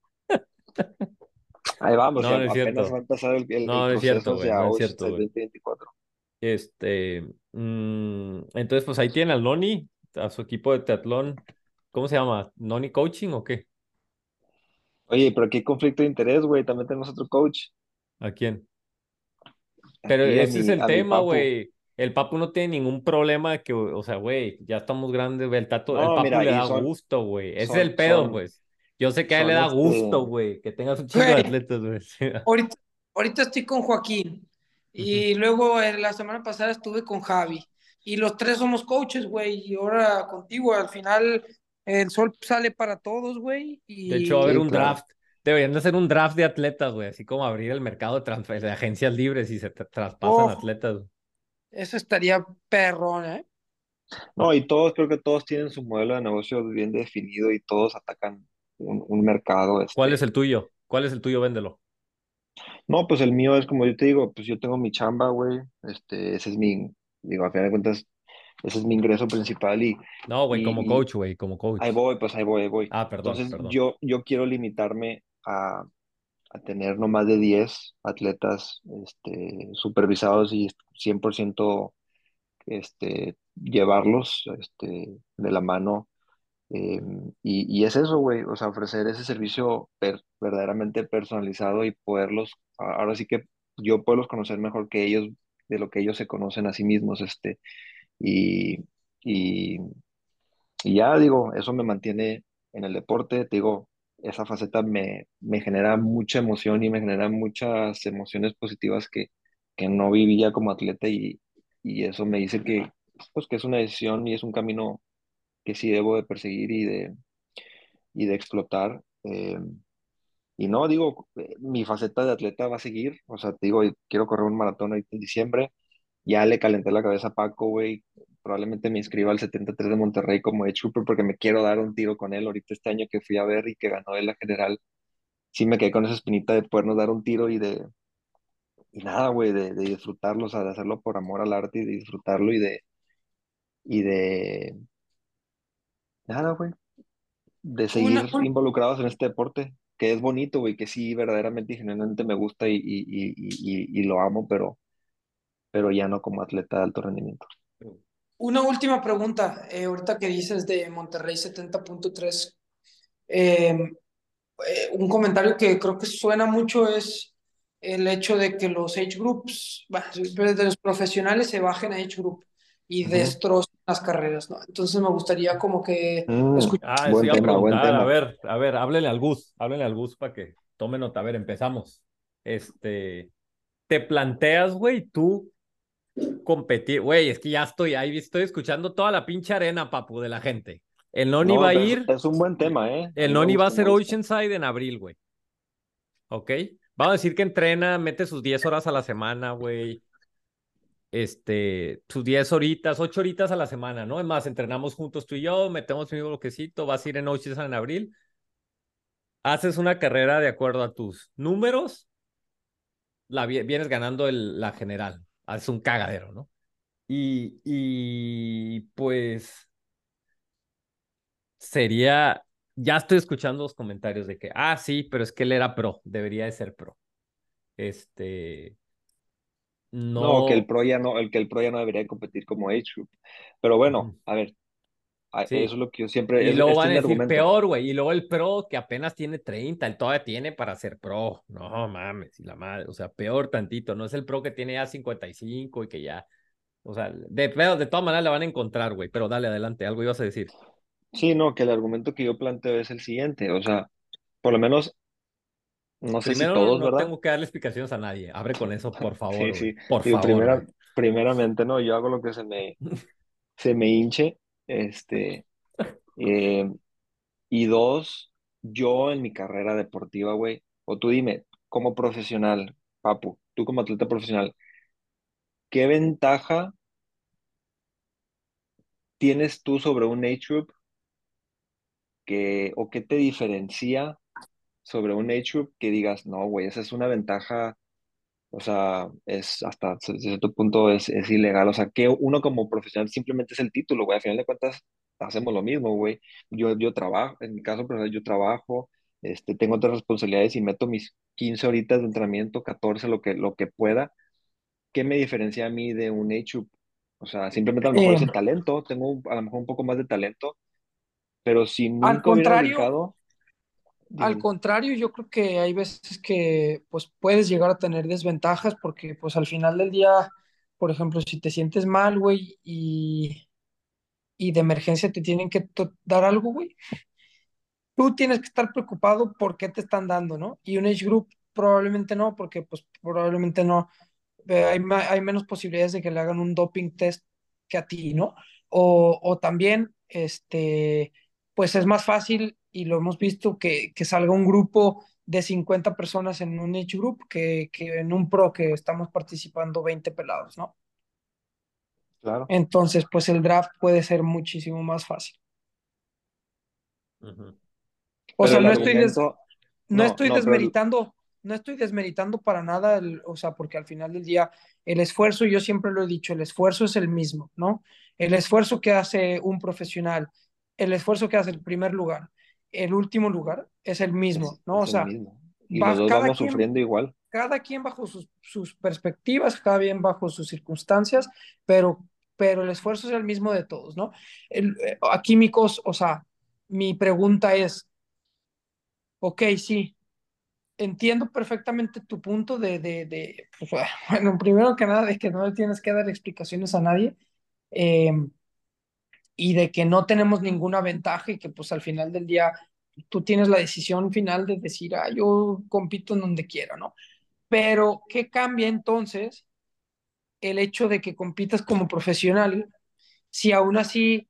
Ahí vamos, no, ya no es apenas va a cierto, empezar el, el, el no, no es proceso cierto, güey, hacia no es cierto, Oceanside güey. dos mil veinticuatro. Este, mm, entonces, pues ahí tiene al Noni, a su equipo de triatlón, ¿cómo se llama? ¿Noni Coaching o qué? Oye, pero aquí hay conflicto de interés, güey, también tenemos otro coach, ¿A quién? Pero aquí a ese es mi, el a mi tema, papu. güey. El Papu no tiene ningún problema de que, o sea, güey, ya estamos grandes, güey. El, tato, el No, Papu mira, le y da son, gusto, güey. Ese es son, el pedo, son, pues. Yo sé que a él le son da este, gusto, güey, que tengas un chingo de Güey, atletas, güey. ahorita, ahorita estoy con Joaquín Ujú. y luego eh, la semana pasada estuve con Javi y los tres somos coaches, güey, y ahora contigo, al final el sol sale para todos, güey, De hecho, va a haber y sí, un claro. draft. Deberían de hacer un draft de atletas, güey. Así como abrir el mercado de, transfer de agencias libres y se tra- traspasan oh, atletas, güey. eso estaría perrón, ¿eh? No, y todos, creo que todos tienen su modelo de negocio bien definido y todos atacan un, un mercado, ¿Cuál es este. el tuyo? ¿Cuál es el tuyo? Véndelo. No, pues el mío es como yo te digo, pues yo tengo mi chamba, güey, este, ese es mi, digo, a final de cuentas, ese es mi ingreso principal y, No, güey, como y, y coach, güey, como ahí coach. voy, pues ahí voy, ahí voy. Ah, perdón, Entonces, perdón. yo, yo quiero limitarme a, a tener no más de diez atletas, este, supervisados y cien por ciento este, llevarlos este, de la mano. eh, y, y es eso, güey, o sea, ofrecer ese servicio per- verdaderamente personalizado y poderlos, a- ahora sí que yo poderlos conocer mejor que ellos, de lo que ellos se conocen a sí mismos, este, y, y, y ya digo, eso me mantiene en el deporte, te digo, esa faceta me, me genera mucha emoción y me genera muchas emociones positivas que, que no vivía como atleta y, y eso me dice que, pues, que es una decisión y es un camino que sí debo de perseguir y de, y de explotar. eh, y no, digo, eh, mi faceta de atleta va a seguir, o sea, te digo, quiero correr un maratón ahorita en diciembre, ya le calenté la cabeza a Paco, güey, probablemente me inscriba al setenta y tres de Monterrey como Edge Cooper porque me quiero dar un tiro con él ahorita este año que fui a ver y que ganó él la general, sí me quedé con esa espinita de podernos dar un tiro y de, y nada, güey, de, de disfrutarlo, o sea, de hacerlo por amor al arte y de disfrutarlo y de, y de, nada, güey, de seguir Una, un- involucrados en este deporte, que es bonito, güey, que sí, verdaderamente y genuinamente me gusta y, y, y, y, y lo amo, pero, pero ya no como atleta de alto rendimiento. una última pregunta. Eh, ahorita que dices de Monterrey setenta punto tres, eh, eh, un comentario que creo que suena mucho es el hecho de que los age groups, bueno, de los profesionales se bajen a age group y Ujú. destrocen las carreras, ¿no? Entonces me gustaría como que Mm, escuchar. Ah, eso buen iba a tema, buen preguntar. A tema. ver, a ver, háblele al Gus, háblele al Gus para que tome nota. A ver, empezamos. Este, ¿te planteas, güey, tú competir? Güey, es que ya estoy ahí, estoy escuchando toda la pinche arena, papu, de la gente. El Noni va No, a pero es, ir, es un buen tema, ¿eh? A el mí me Noni va a gusta, me hacer gusta. Oceanside en abril, güey. ¿Ok? Vamos a decir que entrena, mete sus diez horas a la semana, güey. Este, sus diez horitas, ocho horitas a la semana, ¿no? Es más, entrenamos juntos tú y yo, metemos mi bloquecito, vas a ir en Oceanside en abril, haces una carrera de acuerdo a tus números, la vienes ganando el, la general, haces un cagadero, ¿no? Y, y pues sería, ya estoy escuchando los comentarios de que, ah, sí, pero es que él era pro, debería de ser pro. Este, No, que el no, pro ya no, el que el pro ya no debería competir como age group. Pero bueno, ujú, a ver, a- eso es sí. lo que yo siempre, Y es- luego este van es a mi decir argumento. peor, güey. Y luego el pro que apenas tiene treinta él todavía tiene para ser pro. No mames, y la madre, o sea, peor tantito. No es el pro que tiene ya cincuenta y cinco y que ya, o sea, de, pero de todas maneras la van a encontrar, güey. Pero dale adelante, algo ibas a decir. Sí, no, que el argumento que yo planteo es el siguiente, o sea, por lo menos, no sé si Primero, no, todos, no ¿verdad? tengo que darle explicaciones a nadie. Abre con eso, por favor, Sí, güey. sí. Por Digo, favor, primera, güey. primeramente, no, yo hago lo que se me, se me hinche, este, eh, y dos, yo en mi carrera deportiva, güey, o tú dime, como profesional, Papu, tú como atleta profesional, ¿qué ventaja tienes tú sobre un age group que, o qué te diferencia sobre un age group que digas, no, güey, esa es una ventaja, o sea, es hasta cierto punto es, es ilegal, o sea, que uno como profesional simplemente es el título, güey, al final de cuentas hacemos lo mismo, güey, yo, yo trabajo, en mi caso profesional yo trabajo, este, tengo otras responsabilidades y meto mis quince horitas de entrenamiento, catorce lo que, lo que pueda, ¿qué me diferencia a mí de un age group? O sea, simplemente a lo mejor Eh, es el talento, tengo un- a lo mejor un poco más de talento, pero si al nunca hubiera contrario, brincado, al dime. contrario, yo creo que hay veces que pues puedes llegar a tener desventajas porque pues al final del día, por ejemplo, si te sientes mal, güey, y, y de emergencia te tienen que to- dar algo, güey, tú tienes que estar preocupado por qué te están dando, ¿no? Y un age group probablemente no, porque pues probablemente no, eh, hay, ma- hay menos posibilidades de que le hagan un doping test que a ti, ¿no? O, o también, este, pues es más fácil, y lo hemos visto, que, que salga un grupo de cincuenta personas en un age group que, que en un pro que estamos participando veinte pelados, ¿no? Claro. Entonces, pues el draft puede ser muchísimo más fácil. Ujú. O Pero sea, el no estoy, des- argumento, no no, estoy no, pero el- desmeritando, no estoy desmeritando para nada, el- o sea, porque al final del día el esfuerzo, yo siempre lo he dicho, el esfuerzo es el mismo, ¿no? El esfuerzo que hace un profesional, el esfuerzo que hace el primer lugar, el último lugar, es el mismo, es, ¿no? O es el sea, mismo. Y los va, dos cada vamos quien, sufriendo igual. cada quien bajo sus, sus perspectivas, cada quien bajo sus circunstancias, pero pero el esfuerzo es el mismo de todos, ¿no? El, eh, a químicos, o sea, mi pregunta es, ok, sí, entiendo perfectamente tu punto de, de, de pues, bueno, primero que nada, de que no le tienes que dar explicaciones a nadie, eh, y de que no tenemos ninguna ventaja y que pues al final del día tú tienes la decisión final de decir, ah, yo compito en donde quiera, ¿no? Pero, ¿qué cambia entonces el hecho de que compitas como profesional si aún así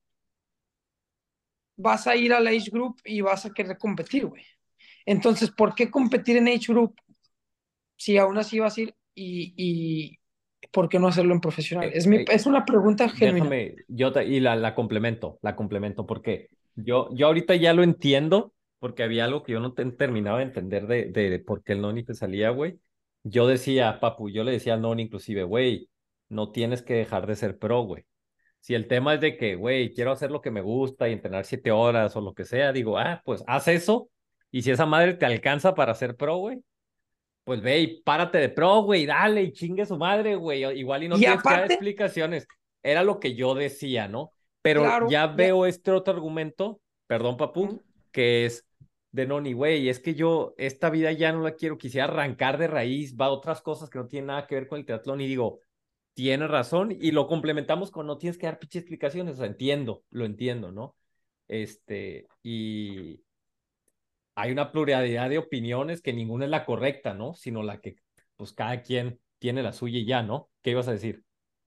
vas a ir al Age Group y vas a querer competir, güey? Entonces, ¿por qué competir en Age Group si aún así vas a ir y, y ¿por qué no hacerlo en profesional? Eh, Es, mi, eh, es una pregunta genuina. Déjame, yo te- y la, la complemento, la complemento, porque yo, yo ahorita ya lo entiendo, porque había algo que yo no te- terminaba de entender de, de, de por qué el Noni te salía, güey. Yo decía, papu, yo le decía al Noni inclusive, güey, no tienes que dejar de ser pro, güey. Si el tema es de que, güey, quiero hacer lo que me gusta y entrenar siete horas o lo que sea, digo, ah, pues haz eso, y si esa madre te alcanza para ser pro, güey, pues ve y párate de pro, güey, dale y chingue su madre, güey. o- Igual y no Y tienes que dar aparte, explicaciones. Era lo que yo decía, ¿no? Pero claro, ya ya, veo este otro argumento, perdón, papu, que es de no, ni güey, es que yo esta vida ya no la quiero, quisiera arrancar de raíz, va a otras cosas que no tienen nada que ver con el triatlón y digo, tienes razón y lo complementamos con no tienes que dar pinche explicaciones, o sea, entiendo, lo entiendo, ¿no? Este, y hay una pluralidad de opiniones que ninguna es la correcta, ¿no? Sino la que, pues, cada quien tiene la suya y ya, ¿no? ¿Qué ibas a decir?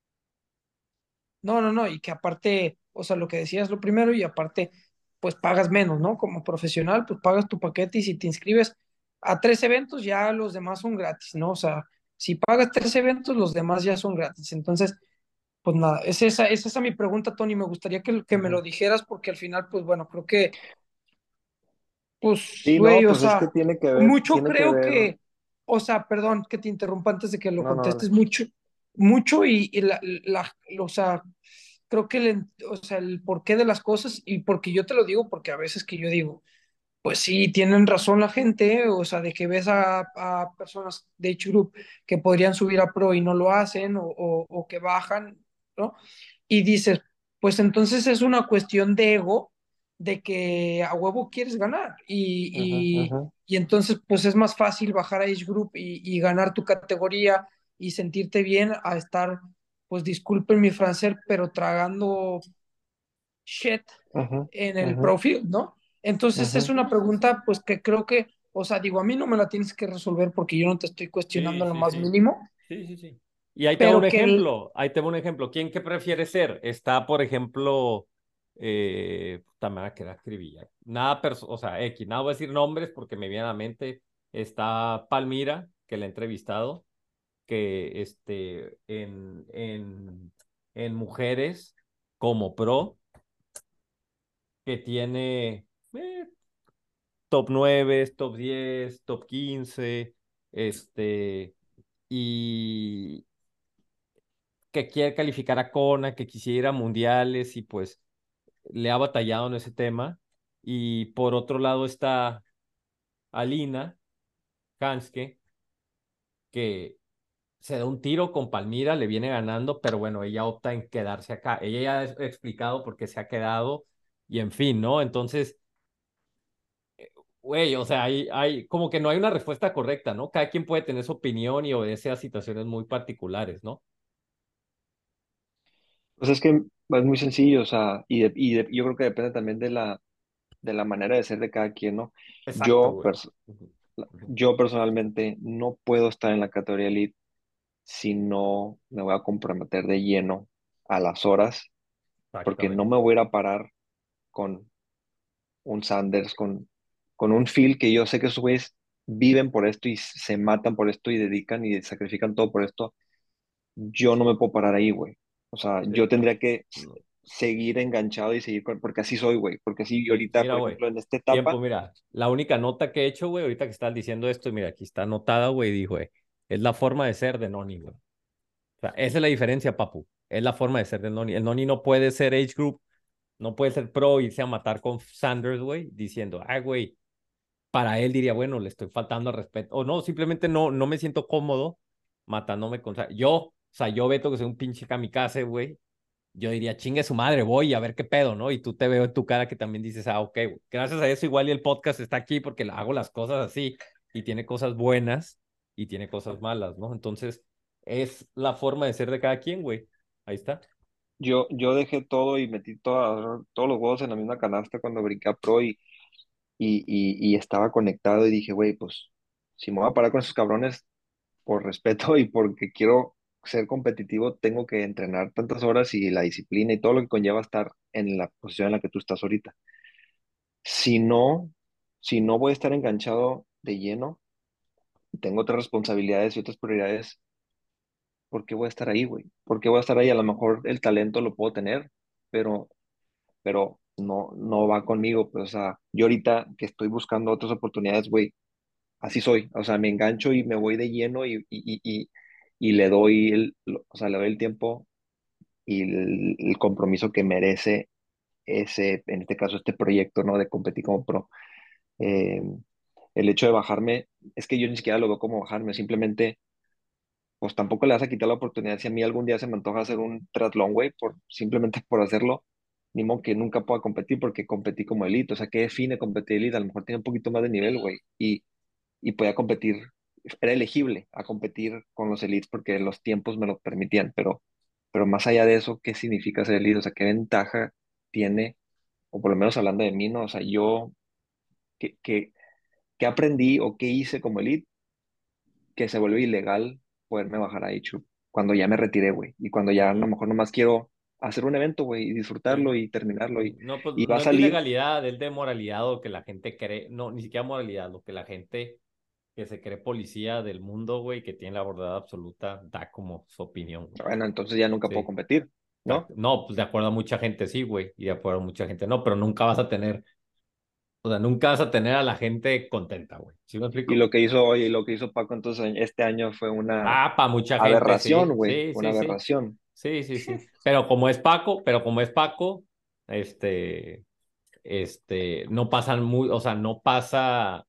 no, no, no, y que aparte, o sea, lo que decías lo primero y aparte, pues pagas menos, ¿no? Como profesional, pues pagas tu paquete y si te inscribes a tres eventos, ya los demás son gratis, ¿no? O sea, si pagas tres eventos, los demás ya son gratis. Entonces, pues nada, es esa, es esa mi pregunta, Tony. Me gustaría que, que me lo Ujú. dijeras porque al final, pues bueno, creo que, pues, Sí, güey, no, o pues es que sea, tiene que ver, mucho tiene que creo ver, que, o sea, perdón que te interrumpa antes de que lo no, no, contestes, dale. mucho, mucho y, y la, la, o sea, creo que el, o sea, el porqué de las cosas y porque yo te lo digo, porque a veces que yo digo, pues sí, tienen razón la gente, o sea, de que ves a, a personas de H Group que podrían subir a Pro y no lo hacen, o, o, o que bajan, ¿no? Y dices, pues entonces es una cuestión de ego, de que a huevo quieres ganar, Ujú, y, y, ujú, y entonces pues es más fácil bajar a Age Group y, y ganar tu categoría y sentirte bien a estar, pues disculpen mi francés, pero tragando shit ujú, en el ujú, profil, ¿no? Entonces es ujú. una pregunta, pues que creo que, o sea, digo, a mí no me la tienes que resolver porque yo no te estoy cuestionando Sí, en lo sí, más sí. mínimo, Sí, sí, sí. Y ahí tengo un pero que el, ejemplo, ahí tengo un ejemplo. ¿Quién qué prefiere ser? Está, por ejemplo, eh, puta, me va a quedar escribir. Nada, perso- o sea, X, nada voy a decir nombres porque me viene a la mente. Está Palmira, que la he entrevistado, que este, en, en, en mujeres como pro, que tiene eh, top nueve, top diez, top quince, este, y que quiere calificar a Kona, que quisiera ir a mundiales y pues le ha batallado en ese tema. Y por otro lado está Alina Hanske, que se da un tiro con Palmira, le viene ganando, pero bueno, ella opta en quedarse acá. Ella ya ha explicado por qué se ha quedado y en fin, ¿no? Entonces, güey, o sea, hay, hay como que no hay una respuesta correcta, ¿no? Cada quien puede tener su opinión y obedece a situaciones muy particulares, ¿no? Pues es que es muy sencillo, o sea, y, de- y de- yo creo que depende también de la, de la manera de ser de cada quien, ¿no? Exacto, Yo, güey. pers- Ujú, ujú. yo personalmente no puedo estar en la categoría elite si no me voy a comprometer de lleno a las horas, porque no Exactamente. me voy a ir a parar con un Sanders, con, con un Phil que yo sé que esos güeyes viven por esto y se matan por esto y dedican y sacrifican todo por esto. Yo no me puedo parar ahí, güey. O sea, yo Sí. tendría que s- No. seguir enganchado y seguir con, porque así soy, güey. Porque así yo Sí, ahorita, mira, por güey. ejemplo, en esta Tiempo, etapa, mira. La única nota que he hecho, güey, ahorita que estás diciendo esto, mira, aquí está anotada, güey, dijo, güey, es la forma de ser de Noni, güey. O sea, esa es la diferencia, papu. Es la forma de ser de Noni. El Noni no puede ser age group, no puede ser pro, irse a matar con Sanders, güey, diciendo, ay, güey, para él diría, bueno, le estoy faltando al respeto. O no, simplemente no, no me siento cómodo matándome con... Yo, o sea, yo veto que soy un pinche kamikaze, güey. yo diría, chingue su madre, voy a ver qué pedo, ¿no? Y tú te veo en tu cara que también dices, ah, ok, güey. Gracias a eso igual y el podcast está aquí porque hago las cosas así y tiene cosas buenas y tiene cosas malas, ¿no? Entonces, es la forma de ser de cada quien, güey. Ahí está. Yo, yo dejé todo y metí toda- todos los huevos en la misma canasta cuando brinqué a pro y, y, y, y estaba conectado y dije, güey, pues si me voy a parar con esos cabrones por respeto y porque quiero ser competitivo, tengo que entrenar tantas horas y la disciplina y todo lo que conlleva estar en la posición en la que tú estás ahorita. Si no, si no voy a estar enganchado de lleno, y tengo otras responsabilidades y otras prioridades, ¿por qué voy a estar ahí, güey? ¿Por qué voy a estar ahí? A lo mejor el talento lo puedo tener, pero, pero no, no va conmigo. Pues, o sea, yo ahorita que estoy buscando otras oportunidades, güey, así soy. O sea, me engancho y me voy de lleno y, y, y, y, y le doy el, o sea, le doy el tiempo y el, el compromiso que merece ese, en este caso, este proyecto, ¿no? De competir como pro. Eh, el hecho de bajarme, es que yo ni siquiera lo veo como bajarme, simplemente pues tampoco le vas a quitar la oportunidad. Si a mí algún día se me antoja hacer un triatlón, güey, por, simplemente por hacerlo, ni modo que nunca pueda competir porque competí como elite. O sea, ¿qué define competir elite? A lo mejor tiene un poquito más de nivel, güey, y, y podía competir, era elegible a competir con los elites porque los tiempos me lo permitían, pero, pero más allá de eso, ¿qué significa ser elite? O sea, ¿qué ventaja tiene, o por lo menos hablando de mí, ¿no? O sea, yo, ¿qué, qué, qué aprendí o qué hice como elite que se vuelve ilegal poderme bajar a YouTube cuando ya me retiré, güey? Y cuando ya a lo Ujú. mejor nomás quiero hacer un evento, güey, y disfrutarlo Sí. y terminarlo. Sí. Y, No, pues y va a no es de salir, ilegalidad, es de moralidad o que la gente cree, no, ni siquiera moralidad, lo que la gente que se cree policía del mundo, güey, que tiene la verdad absoluta, da como su opinión, güey. bueno, entonces ya nunca puedo Sí, competir, ¿no? exacto. No, pues de acuerdo a mucha gente sí, güey, y de acuerdo a mucha gente no, pero nunca vas a tener, o sea, nunca vas a tener a la gente contenta, güey. ¿Sí me Y explico? lo que hizo hoy y lo que hizo Paco entonces este año fue una Ah, para mucha gente, aberración, sí, güey, sí, una sí, sí, aberración. sí, sí, sí. Pero como es Paco, pero como es Paco, este, este, no pasan muy, o sea, no pasa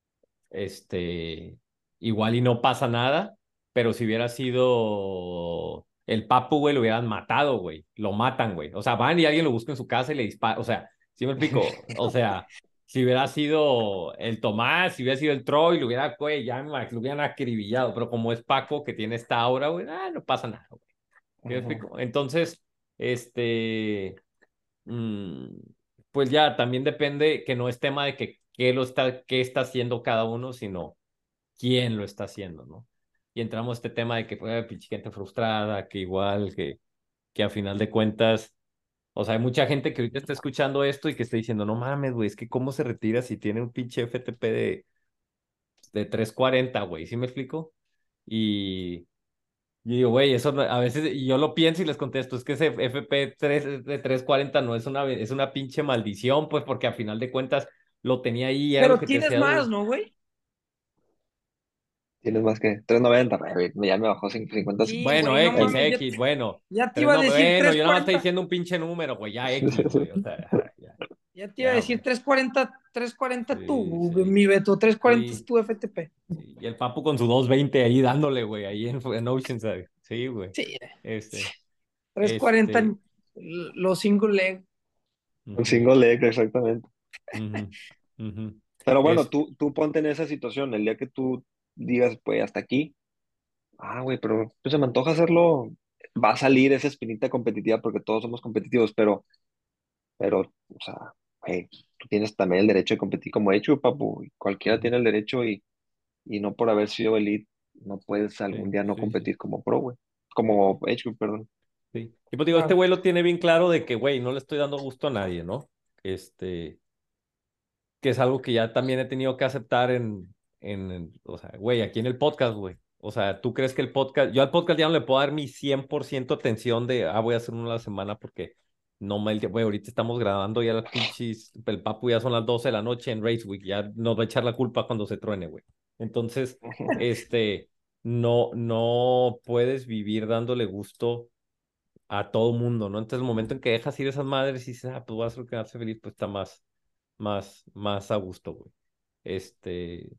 este, igual y no pasa nada, pero si hubiera sido el Papu, güey, lo hubieran matado, güey, lo matan, güey, o sea, van y alguien lo busca en su casa y le dispara, o sea, ¿sí me explico? O sea, si hubiera sido el Tomás, si hubiera sido el Troy, lo hubiera, güey, ya me- lo hubieran acribillado, pero como es Paco, que tiene esta aura, güey, ah, no pasa nada, güey, ¿sí me Ujú. explico? Entonces, este... Mm, pues ya, también depende que no es tema de que qué lo está, qué está haciendo cada uno, sino quién lo está haciendo, ¿no? Y entramos a este tema de que fue pinche gente frustrada, que igual, que, que a final de cuentas, o sea, hay mucha gente que ahorita está escuchando esto y que está diciendo, no mames, güey, es que cómo se retira si tiene un pinche F T P de, de trescientos cuarenta, güey, ¿sí me explico? Y y digo, güey, eso no- a veces y yo lo pienso y les contesto, es que ese F P tres de trescientos cuarenta no es una, es una pinche maldición, pues porque a final de cuentas lo tenía ahí y era lo Pero que te tienes hacía, más, güey. ¿no, güey? Tienes más que trescientos noventa, güey, ya me bajó cincuenta. Sí, Bueno, güey, no X, mames, ya X, te, bueno, ya te pero iba a no, decir bueno, yo trescientos nada más estoy cuarenta, diciendo un pinche número, güey, ya X, güey, o sea, ya, ya, ya te iba a ya, decir güey. trescientos cuarenta, trescientos cuarenta Sí, tú, sí, mi Beto, trescientos cuarenta es sí, tu F T P. sí. Y el Papu con su doscientos veinte ahí dándole, güey, ahí en, en Oceanside. Sí, güey. Sí, Este, trescientos cuarenta este, los single leg. Un ujú, single leg, exactamente. ujú, ujú. Pero bueno, Es, tú, tú ponte en esa situación, el día que tú digas, pues hasta aquí, ah, güey, pero pues se me antoja hacerlo, va a salir esa espinita competitiva porque todos somos competitivos, pero, pero, o sea, güey, tú tienes también el derecho de competir como hecho, papu, y cualquiera ujú. tiene el derecho y, y no por haber sido elite, no puedes algún Sí, día no sí, sí, competir como pro, güey, como hecho, perdón. sí. Y pues digo, este Claro. güey lo tiene bien claro de que, güey, no le estoy dando gusto a nadie, ¿no? Este, que es algo que ya también he tenido que aceptar en, en, en- o sea, güey, aquí en el podcast, güey. O sea, ¿tú crees que el podcast, yo al podcast ya no le puedo dar mi cien por ciento atención de, ah, voy a hacer uno a la semana porque no me, güey, ahorita estamos grabando ya las pinches, el papu ya son las doce de la noche en Race Week, ya nos va a echar la culpa cuando se truene, güey. Entonces, este, no, no puedes vivir dándole gusto a todo mundo, ¿no? Entonces, el momento en que dejas ir esas madres y dices, ah, pues voy a hacer que me hace feliz, pues está más, más, más a gusto, güey. Este,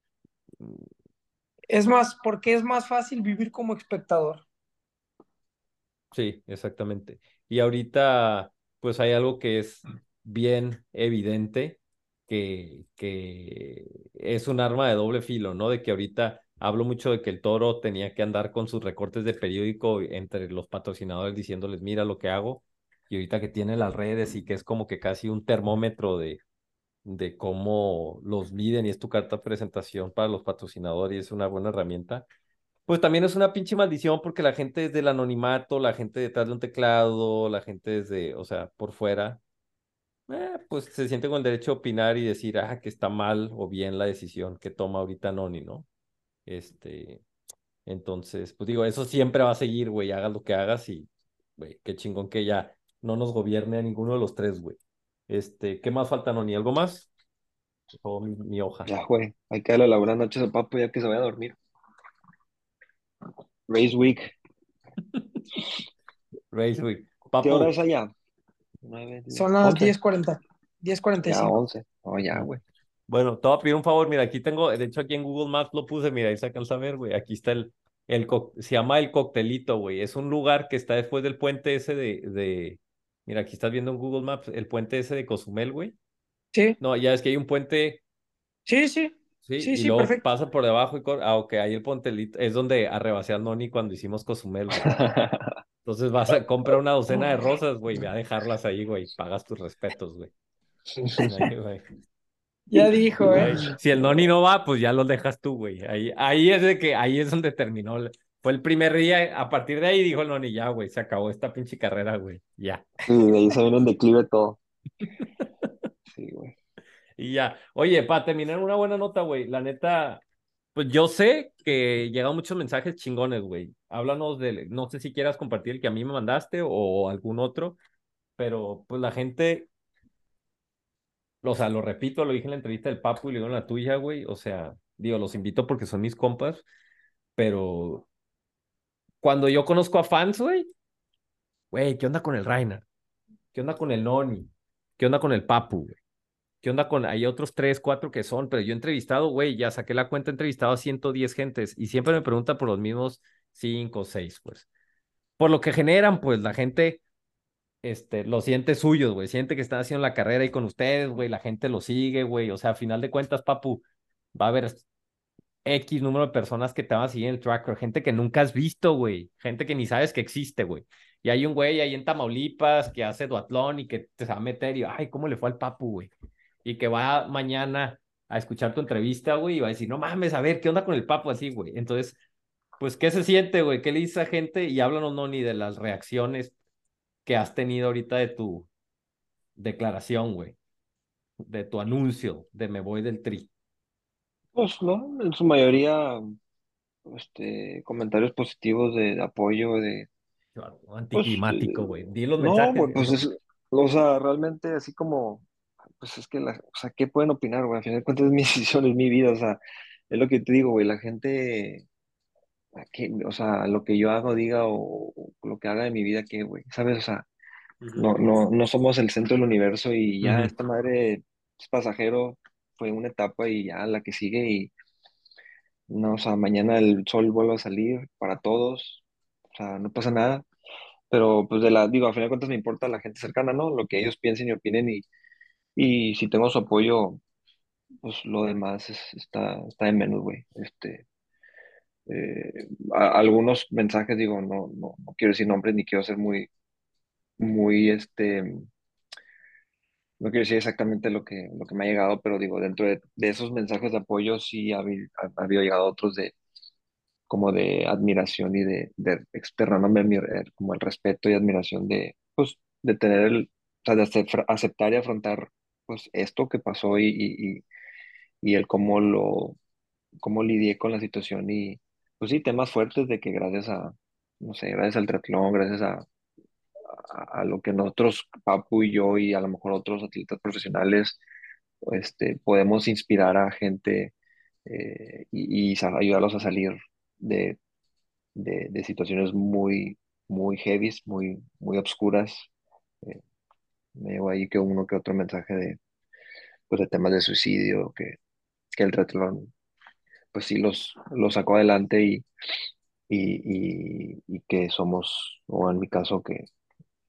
Es más, porque es más fácil vivir como espectador. sí, exactamente. Y ahorita, pues hay algo que es bien evidente, que, que es un arma de doble filo, ¿no? De que ahorita hablo mucho de que el Toro tenía que andar con sus recortes de periódico entre los patrocinadores diciéndoles, mira lo que hago. Y ahorita que tiene las redes y que es como que casi un termómetro de, de cómo los miden y es tu carta de presentación para los patrocinadores y es una buena herramienta. Pues también es una pinche maldición porque la gente desde el anonimato, la gente detrás de un teclado, la gente desde, o sea, por fuera, eh, pues se siente con el derecho a opinar y decir, ah, que está mal o bien la decisión que toma ahorita Noni, ¿no? Este, entonces, pues digo, eso siempre va a seguir, güey, hagas lo que hagas y, güey, qué chingón que ya no nos gobierne a ninguno de los tres, güey. Este, ¿qué más falta, Noni? ¿Algo más? O mi, mi hoja. Ya, güey, hay que darle la buena noche a Papu ya que se vaya a dormir. Race Week. Race, güey. ¿Qué hora es Papu. allá? Nueve, diez, Son las once. diez cuarenta, diez cuarenta y Ya, cinco. once. Oh, ya, Mm. güey. Bueno, te voy a pedir un favor, mira, aquí tengo, de hecho aquí en Google Maps lo puse, mira, ahí se alcanza a ver, güey, aquí está el, el, co- se llama El Coctelito, güey, es un lugar que está después del puente ese de, de, mira, aquí estás viendo en Google Maps el puente ese de Cozumel, güey. Sí, No, ya es que hay un puente, sí, sí, sí, sí, y sí, luego perfecto. pasa por debajo y, cor- ah, ok, ahí el Pontelito, es donde arrebasé a Noni cuando hicimos Cozumel, güey. Entonces vas a comprar una docena de rosas, güey, ve a dejarlas ahí, güey, pagas tus respetos, güey. Ahí, güey. Ya dijo, ¿eh? Ay, si el Noni no va, pues ya los dejas tú, güey. Ahí, ahí es de que, ahí es donde terminó. el- Fue el primer día, a partir de ahí dijo el Noni, ya, güey, se acabó esta pinche carrera, güey. Ya. Y de ahí se viene en declive todo. Sí, güey. Y ya. Oye, para terminar una buena nota, güey. La neta, pues yo sé que llegan muchos mensajes chingones, güey. Háblanos de, no sé si quieras compartir el que a mí me mandaste o algún otro, pero pues la gente, o sea, lo repito, lo dije en la entrevista del Papu y lo digo en la tuya, güey. O sea, digo, los invito porque son mis compas, pero cuando yo conozco a fans, güey, güey, ¿qué onda con el Rainer? ¿Qué onda con el Noni? ¿Qué onda con el Papu, güey? ¿Qué onda con...? Hay otros tres, cuatro que son, pero yo he entrevistado, güey, ya saqué la cuenta, he entrevistado a ciento diez gentes y siempre me preguntan por los mismos cinco o seis, pues. Por lo que generan, pues, la gente, este, lo siente suyos, güey, siente que están haciendo la carrera ahí con ustedes, güey, la gente lo sigue, güey, o sea, a final de cuentas, Papu, va a haber X número de personas que te van a seguir en el tracker, gente que nunca has visto, güey, gente que ni sabes que existe, güey. Y hay un güey ahí en Tamaulipas que hace duatlón y que te va a meter y, ay, ¿cómo le fue al Papu, güey? Y que va mañana a escuchar tu entrevista, güey, y va a decir, no mames, a ver, ¿qué onda con el Papu así, güey? Entonces, pues, ¿qué se siente, güey? ¿Qué le dice a gente? Y háblanos, no, ni de las reacciones que has tenido ahorita de tu declaración, güey, de tu anuncio de me voy del tri. Pues, ¿no? En su mayoría, este, comentarios positivos de, de apoyo, de, pues, Anticlimático, eh, güey. Di los no, mensajes. güey, pues No. es, o sea, realmente así como, pues es que, la, o sea, ¿qué pueden opinar, güey? Al final de cuentas es mi decisión, es mi vida, o sea, es lo que te digo, güey, la gente, ¿a qué? O sea, lo que yo hago, diga, o, o lo que haga de mi vida, ¿qué, güey? ¿Sabes? O sea, Ujú. no, no, no somos el centro del universo y ya Ujú. esta madre es pasajero, fue una etapa y ya la que sigue y, no, o sea, mañana el sol vuelve a salir para todos, o sea, no pasa nada. Pero pues de la, digo, a final de cuentas me importa la gente cercana, ¿no? Lo que ellos piensen y opinen y, y si tengo su apoyo, pues lo demás es- está, está de menos, güey. Este, eh, a- algunos mensajes, digo, no, no, no quiero decir nombres ni quiero ser muy, muy, este, no quiero decir exactamente lo que, lo que me ha llegado, pero digo, dentro de, de esos mensajes de apoyo sí ha, habi- ha, ha habido llegado otros de, como de admiración y de, de externándome mi- eh, como el respeto y admiración de, pues, de tener el, o sea, de acep- aceptar y afrontar, pues, esto que pasó y, y, y, y el cómo lo, cómo lidié con la situación y, pues sí, temas fuertes de que gracias a, no sé, gracias al triatlón, gracias a, a, a lo que nosotros, Papu y yo y a lo mejor otros atletas profesionales, este, podemos inspirar a gente eh, y, y sa- ayudarlos a salir de de, de situaciones muy, muy heavies, muy, muy obscuras. Eh, me llegó ahí que uno que otro mensaje de, pues, de temas de suicidio, que, que el triatlón, pues sí los, los sacó adelante y, y, y, y que somos, o en mi caso, que,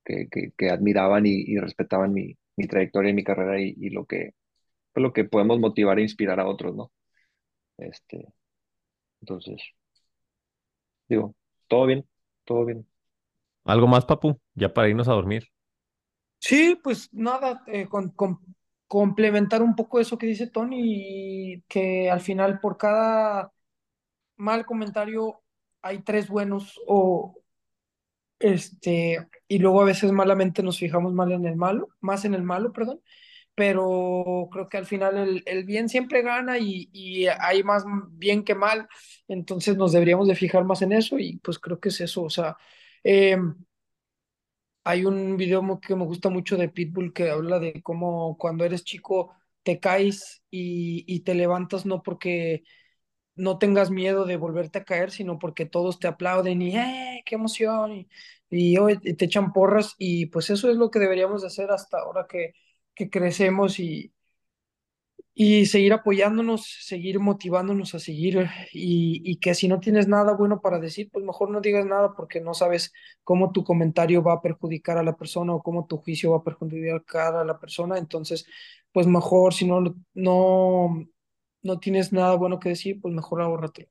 que, que, que admiraban y, y respetaban mi, mi trayectoria y mi carrera y, y lo que, pues, lo que podemos motivar e inspirar a otros, ¿no? Este, entonces, digo, todo bien, todo bien. ¿Algo más, papu? Ya para irnos a dormir. Sí, pues nada, eh, con, con- complementar un poco eso que dice Tony, que al final por cada mal comentario hay tres buenos, o este, y luego a veces malamente nos fijamos mal en el malo, más en el malo, perdón, pero creo que al final el, el bien siempre gana y, y hay más bien que mal, entonces nos deberíamos de fijar más en eso y pues creo que es eso, o sea, em, hay un video mu- que me gusta mucho de Pitbull que habla de cómo cuando eres chico te caes y, y te levantas no porque no tengas miedo de volverte a caer, sino porque todos te aplauden y ¡eh, qué emoción! Y, y, "Oye", y te echan porras y pues eso es lo que deberíamos de hacer hasta ahora que, que crecemos y, y seguir apoyándonos, seguir motivándonos a seguir y, y que si no tienes nada bueno para decir, pues mejor no digas nada porque no sabes cómo tu comentario va a perjudicar a la persona o cómo tu juicio va a perjudicar a la persona. Entonces, pues mejor si no, no, no tienes nada bueno que decir, pues mejor ahórratelo.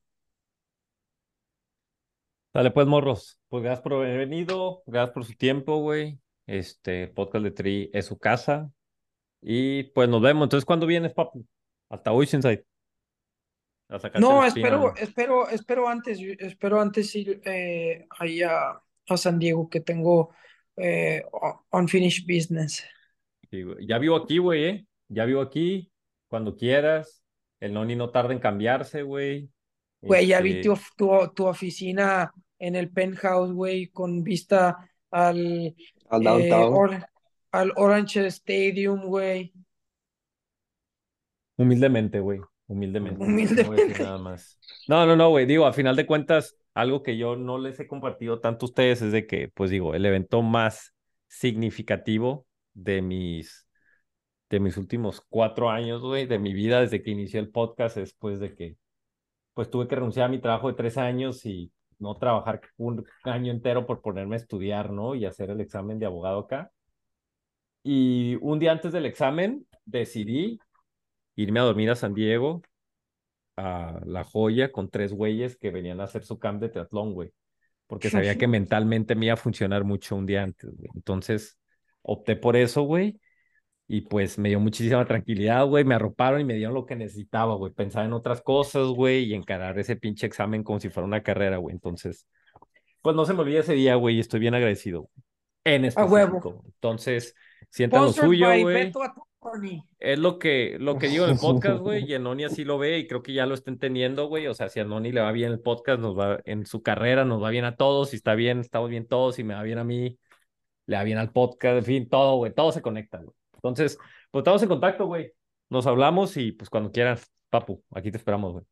Dale, pues, morros. Pues gracias por haber venido, gracias por su tiempo, güey. Este podcast de Tri es su casa. Y pues nos vemos. Entonces, ¿cuándo vienes, papu? Hasta hoy, Sensei. A sacarte la No, espina, espero, güey. espero, espero antes, espero antes ir eh, ahí a, a San Diego, que tengo eh, unfinished business. Sí, güey. Ya vivo aquí, güey, ¿eh? Ya vivo aquí. Cuando quieras. El Noni no tarda en cambiarse, güey. Güey, ya vi tu, Este, tu, tu oficina en el penthouse, güey, con vista al, Al eh, downtown. Or- al Orange Stadium, güey. humildemente, güey. Humildemente. No voy a decir Humildemente. nada más. No, no, no, güey. Digo, a final de cuentas, algo que yo no les he compartido tanto a ustedes es de que, pues digo, el evento más significativo de mis, de mis últimos cuatro años, güey, de mi vida desde que inicié el podcast, después de que, pues tuve que renunciar a mi trabajo de tres años y no trabajar un año entero por ponerme a estudiar, ¿no? Y hacer el examen de abogado acá. Y un día antes del examen decidí irme a dormir a San Diego, a La Joya, con tres güeyes que venían a hacer su camp de triatlón, güey, porque sabía que mentalmente me iba a funcionar mucho un día antes, güey. Entonces, opté por eso, güey, y pues me dio muchísima tranquilidad, güey, me arroparon y me dieron lo que necesitaba, güey, pensar en otras cosas, güey, y encarar ese pinche examen como si fuera una carrera, güey. Entonces, pues no se me olvida ese día, güey, y estoy bien agradecido, güey, en A huevo. específico. Entonces, sientan lo Sponsored suyo, by güey. Beto Attorney. Es lo que, lo que digo en el podcast, güey, y Anoni así lo ve y creo que ya lo está entendiendo, güey. O sea, si a Anoni le va bien el podcast, nos va en su carrera, nos va bien a todos, si está bien, estamos bien todos, si me va bien a mí, le va bien al podcast, en fin, todo, güey, todo se conecta, güey. Entonces, pues estamos en contacto, güey. Nos hablamos y pues cuando quieran, papu, aquí te esperamos, güey.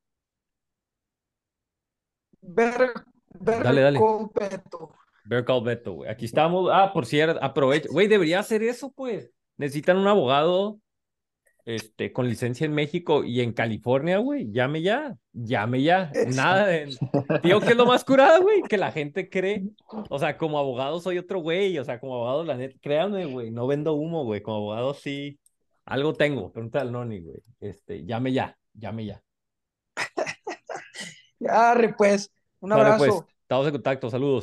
Better, Dale, better dale. call Beto. Ver Call Beto, güey. Aquí estamos. Ah, por cierto, aprovecha. Güey, debería hacer eso, pues. Necesitan un abogado este, con licencia en México y en California, güey, llame ya, llame ya. Nada de... Digo que es lo más curado, güey, que la gente cree. O sea, como abogado soy otro güey, o sea, como abogado, la neta, créanme, güey, no vendo humo, güey, como abogado sí, algo tengo, pregunta al Noni, güey. Este, llame ya, llame ya. Arre, pues, un Dale, pues, abrazo. estamos en contacto, saludos.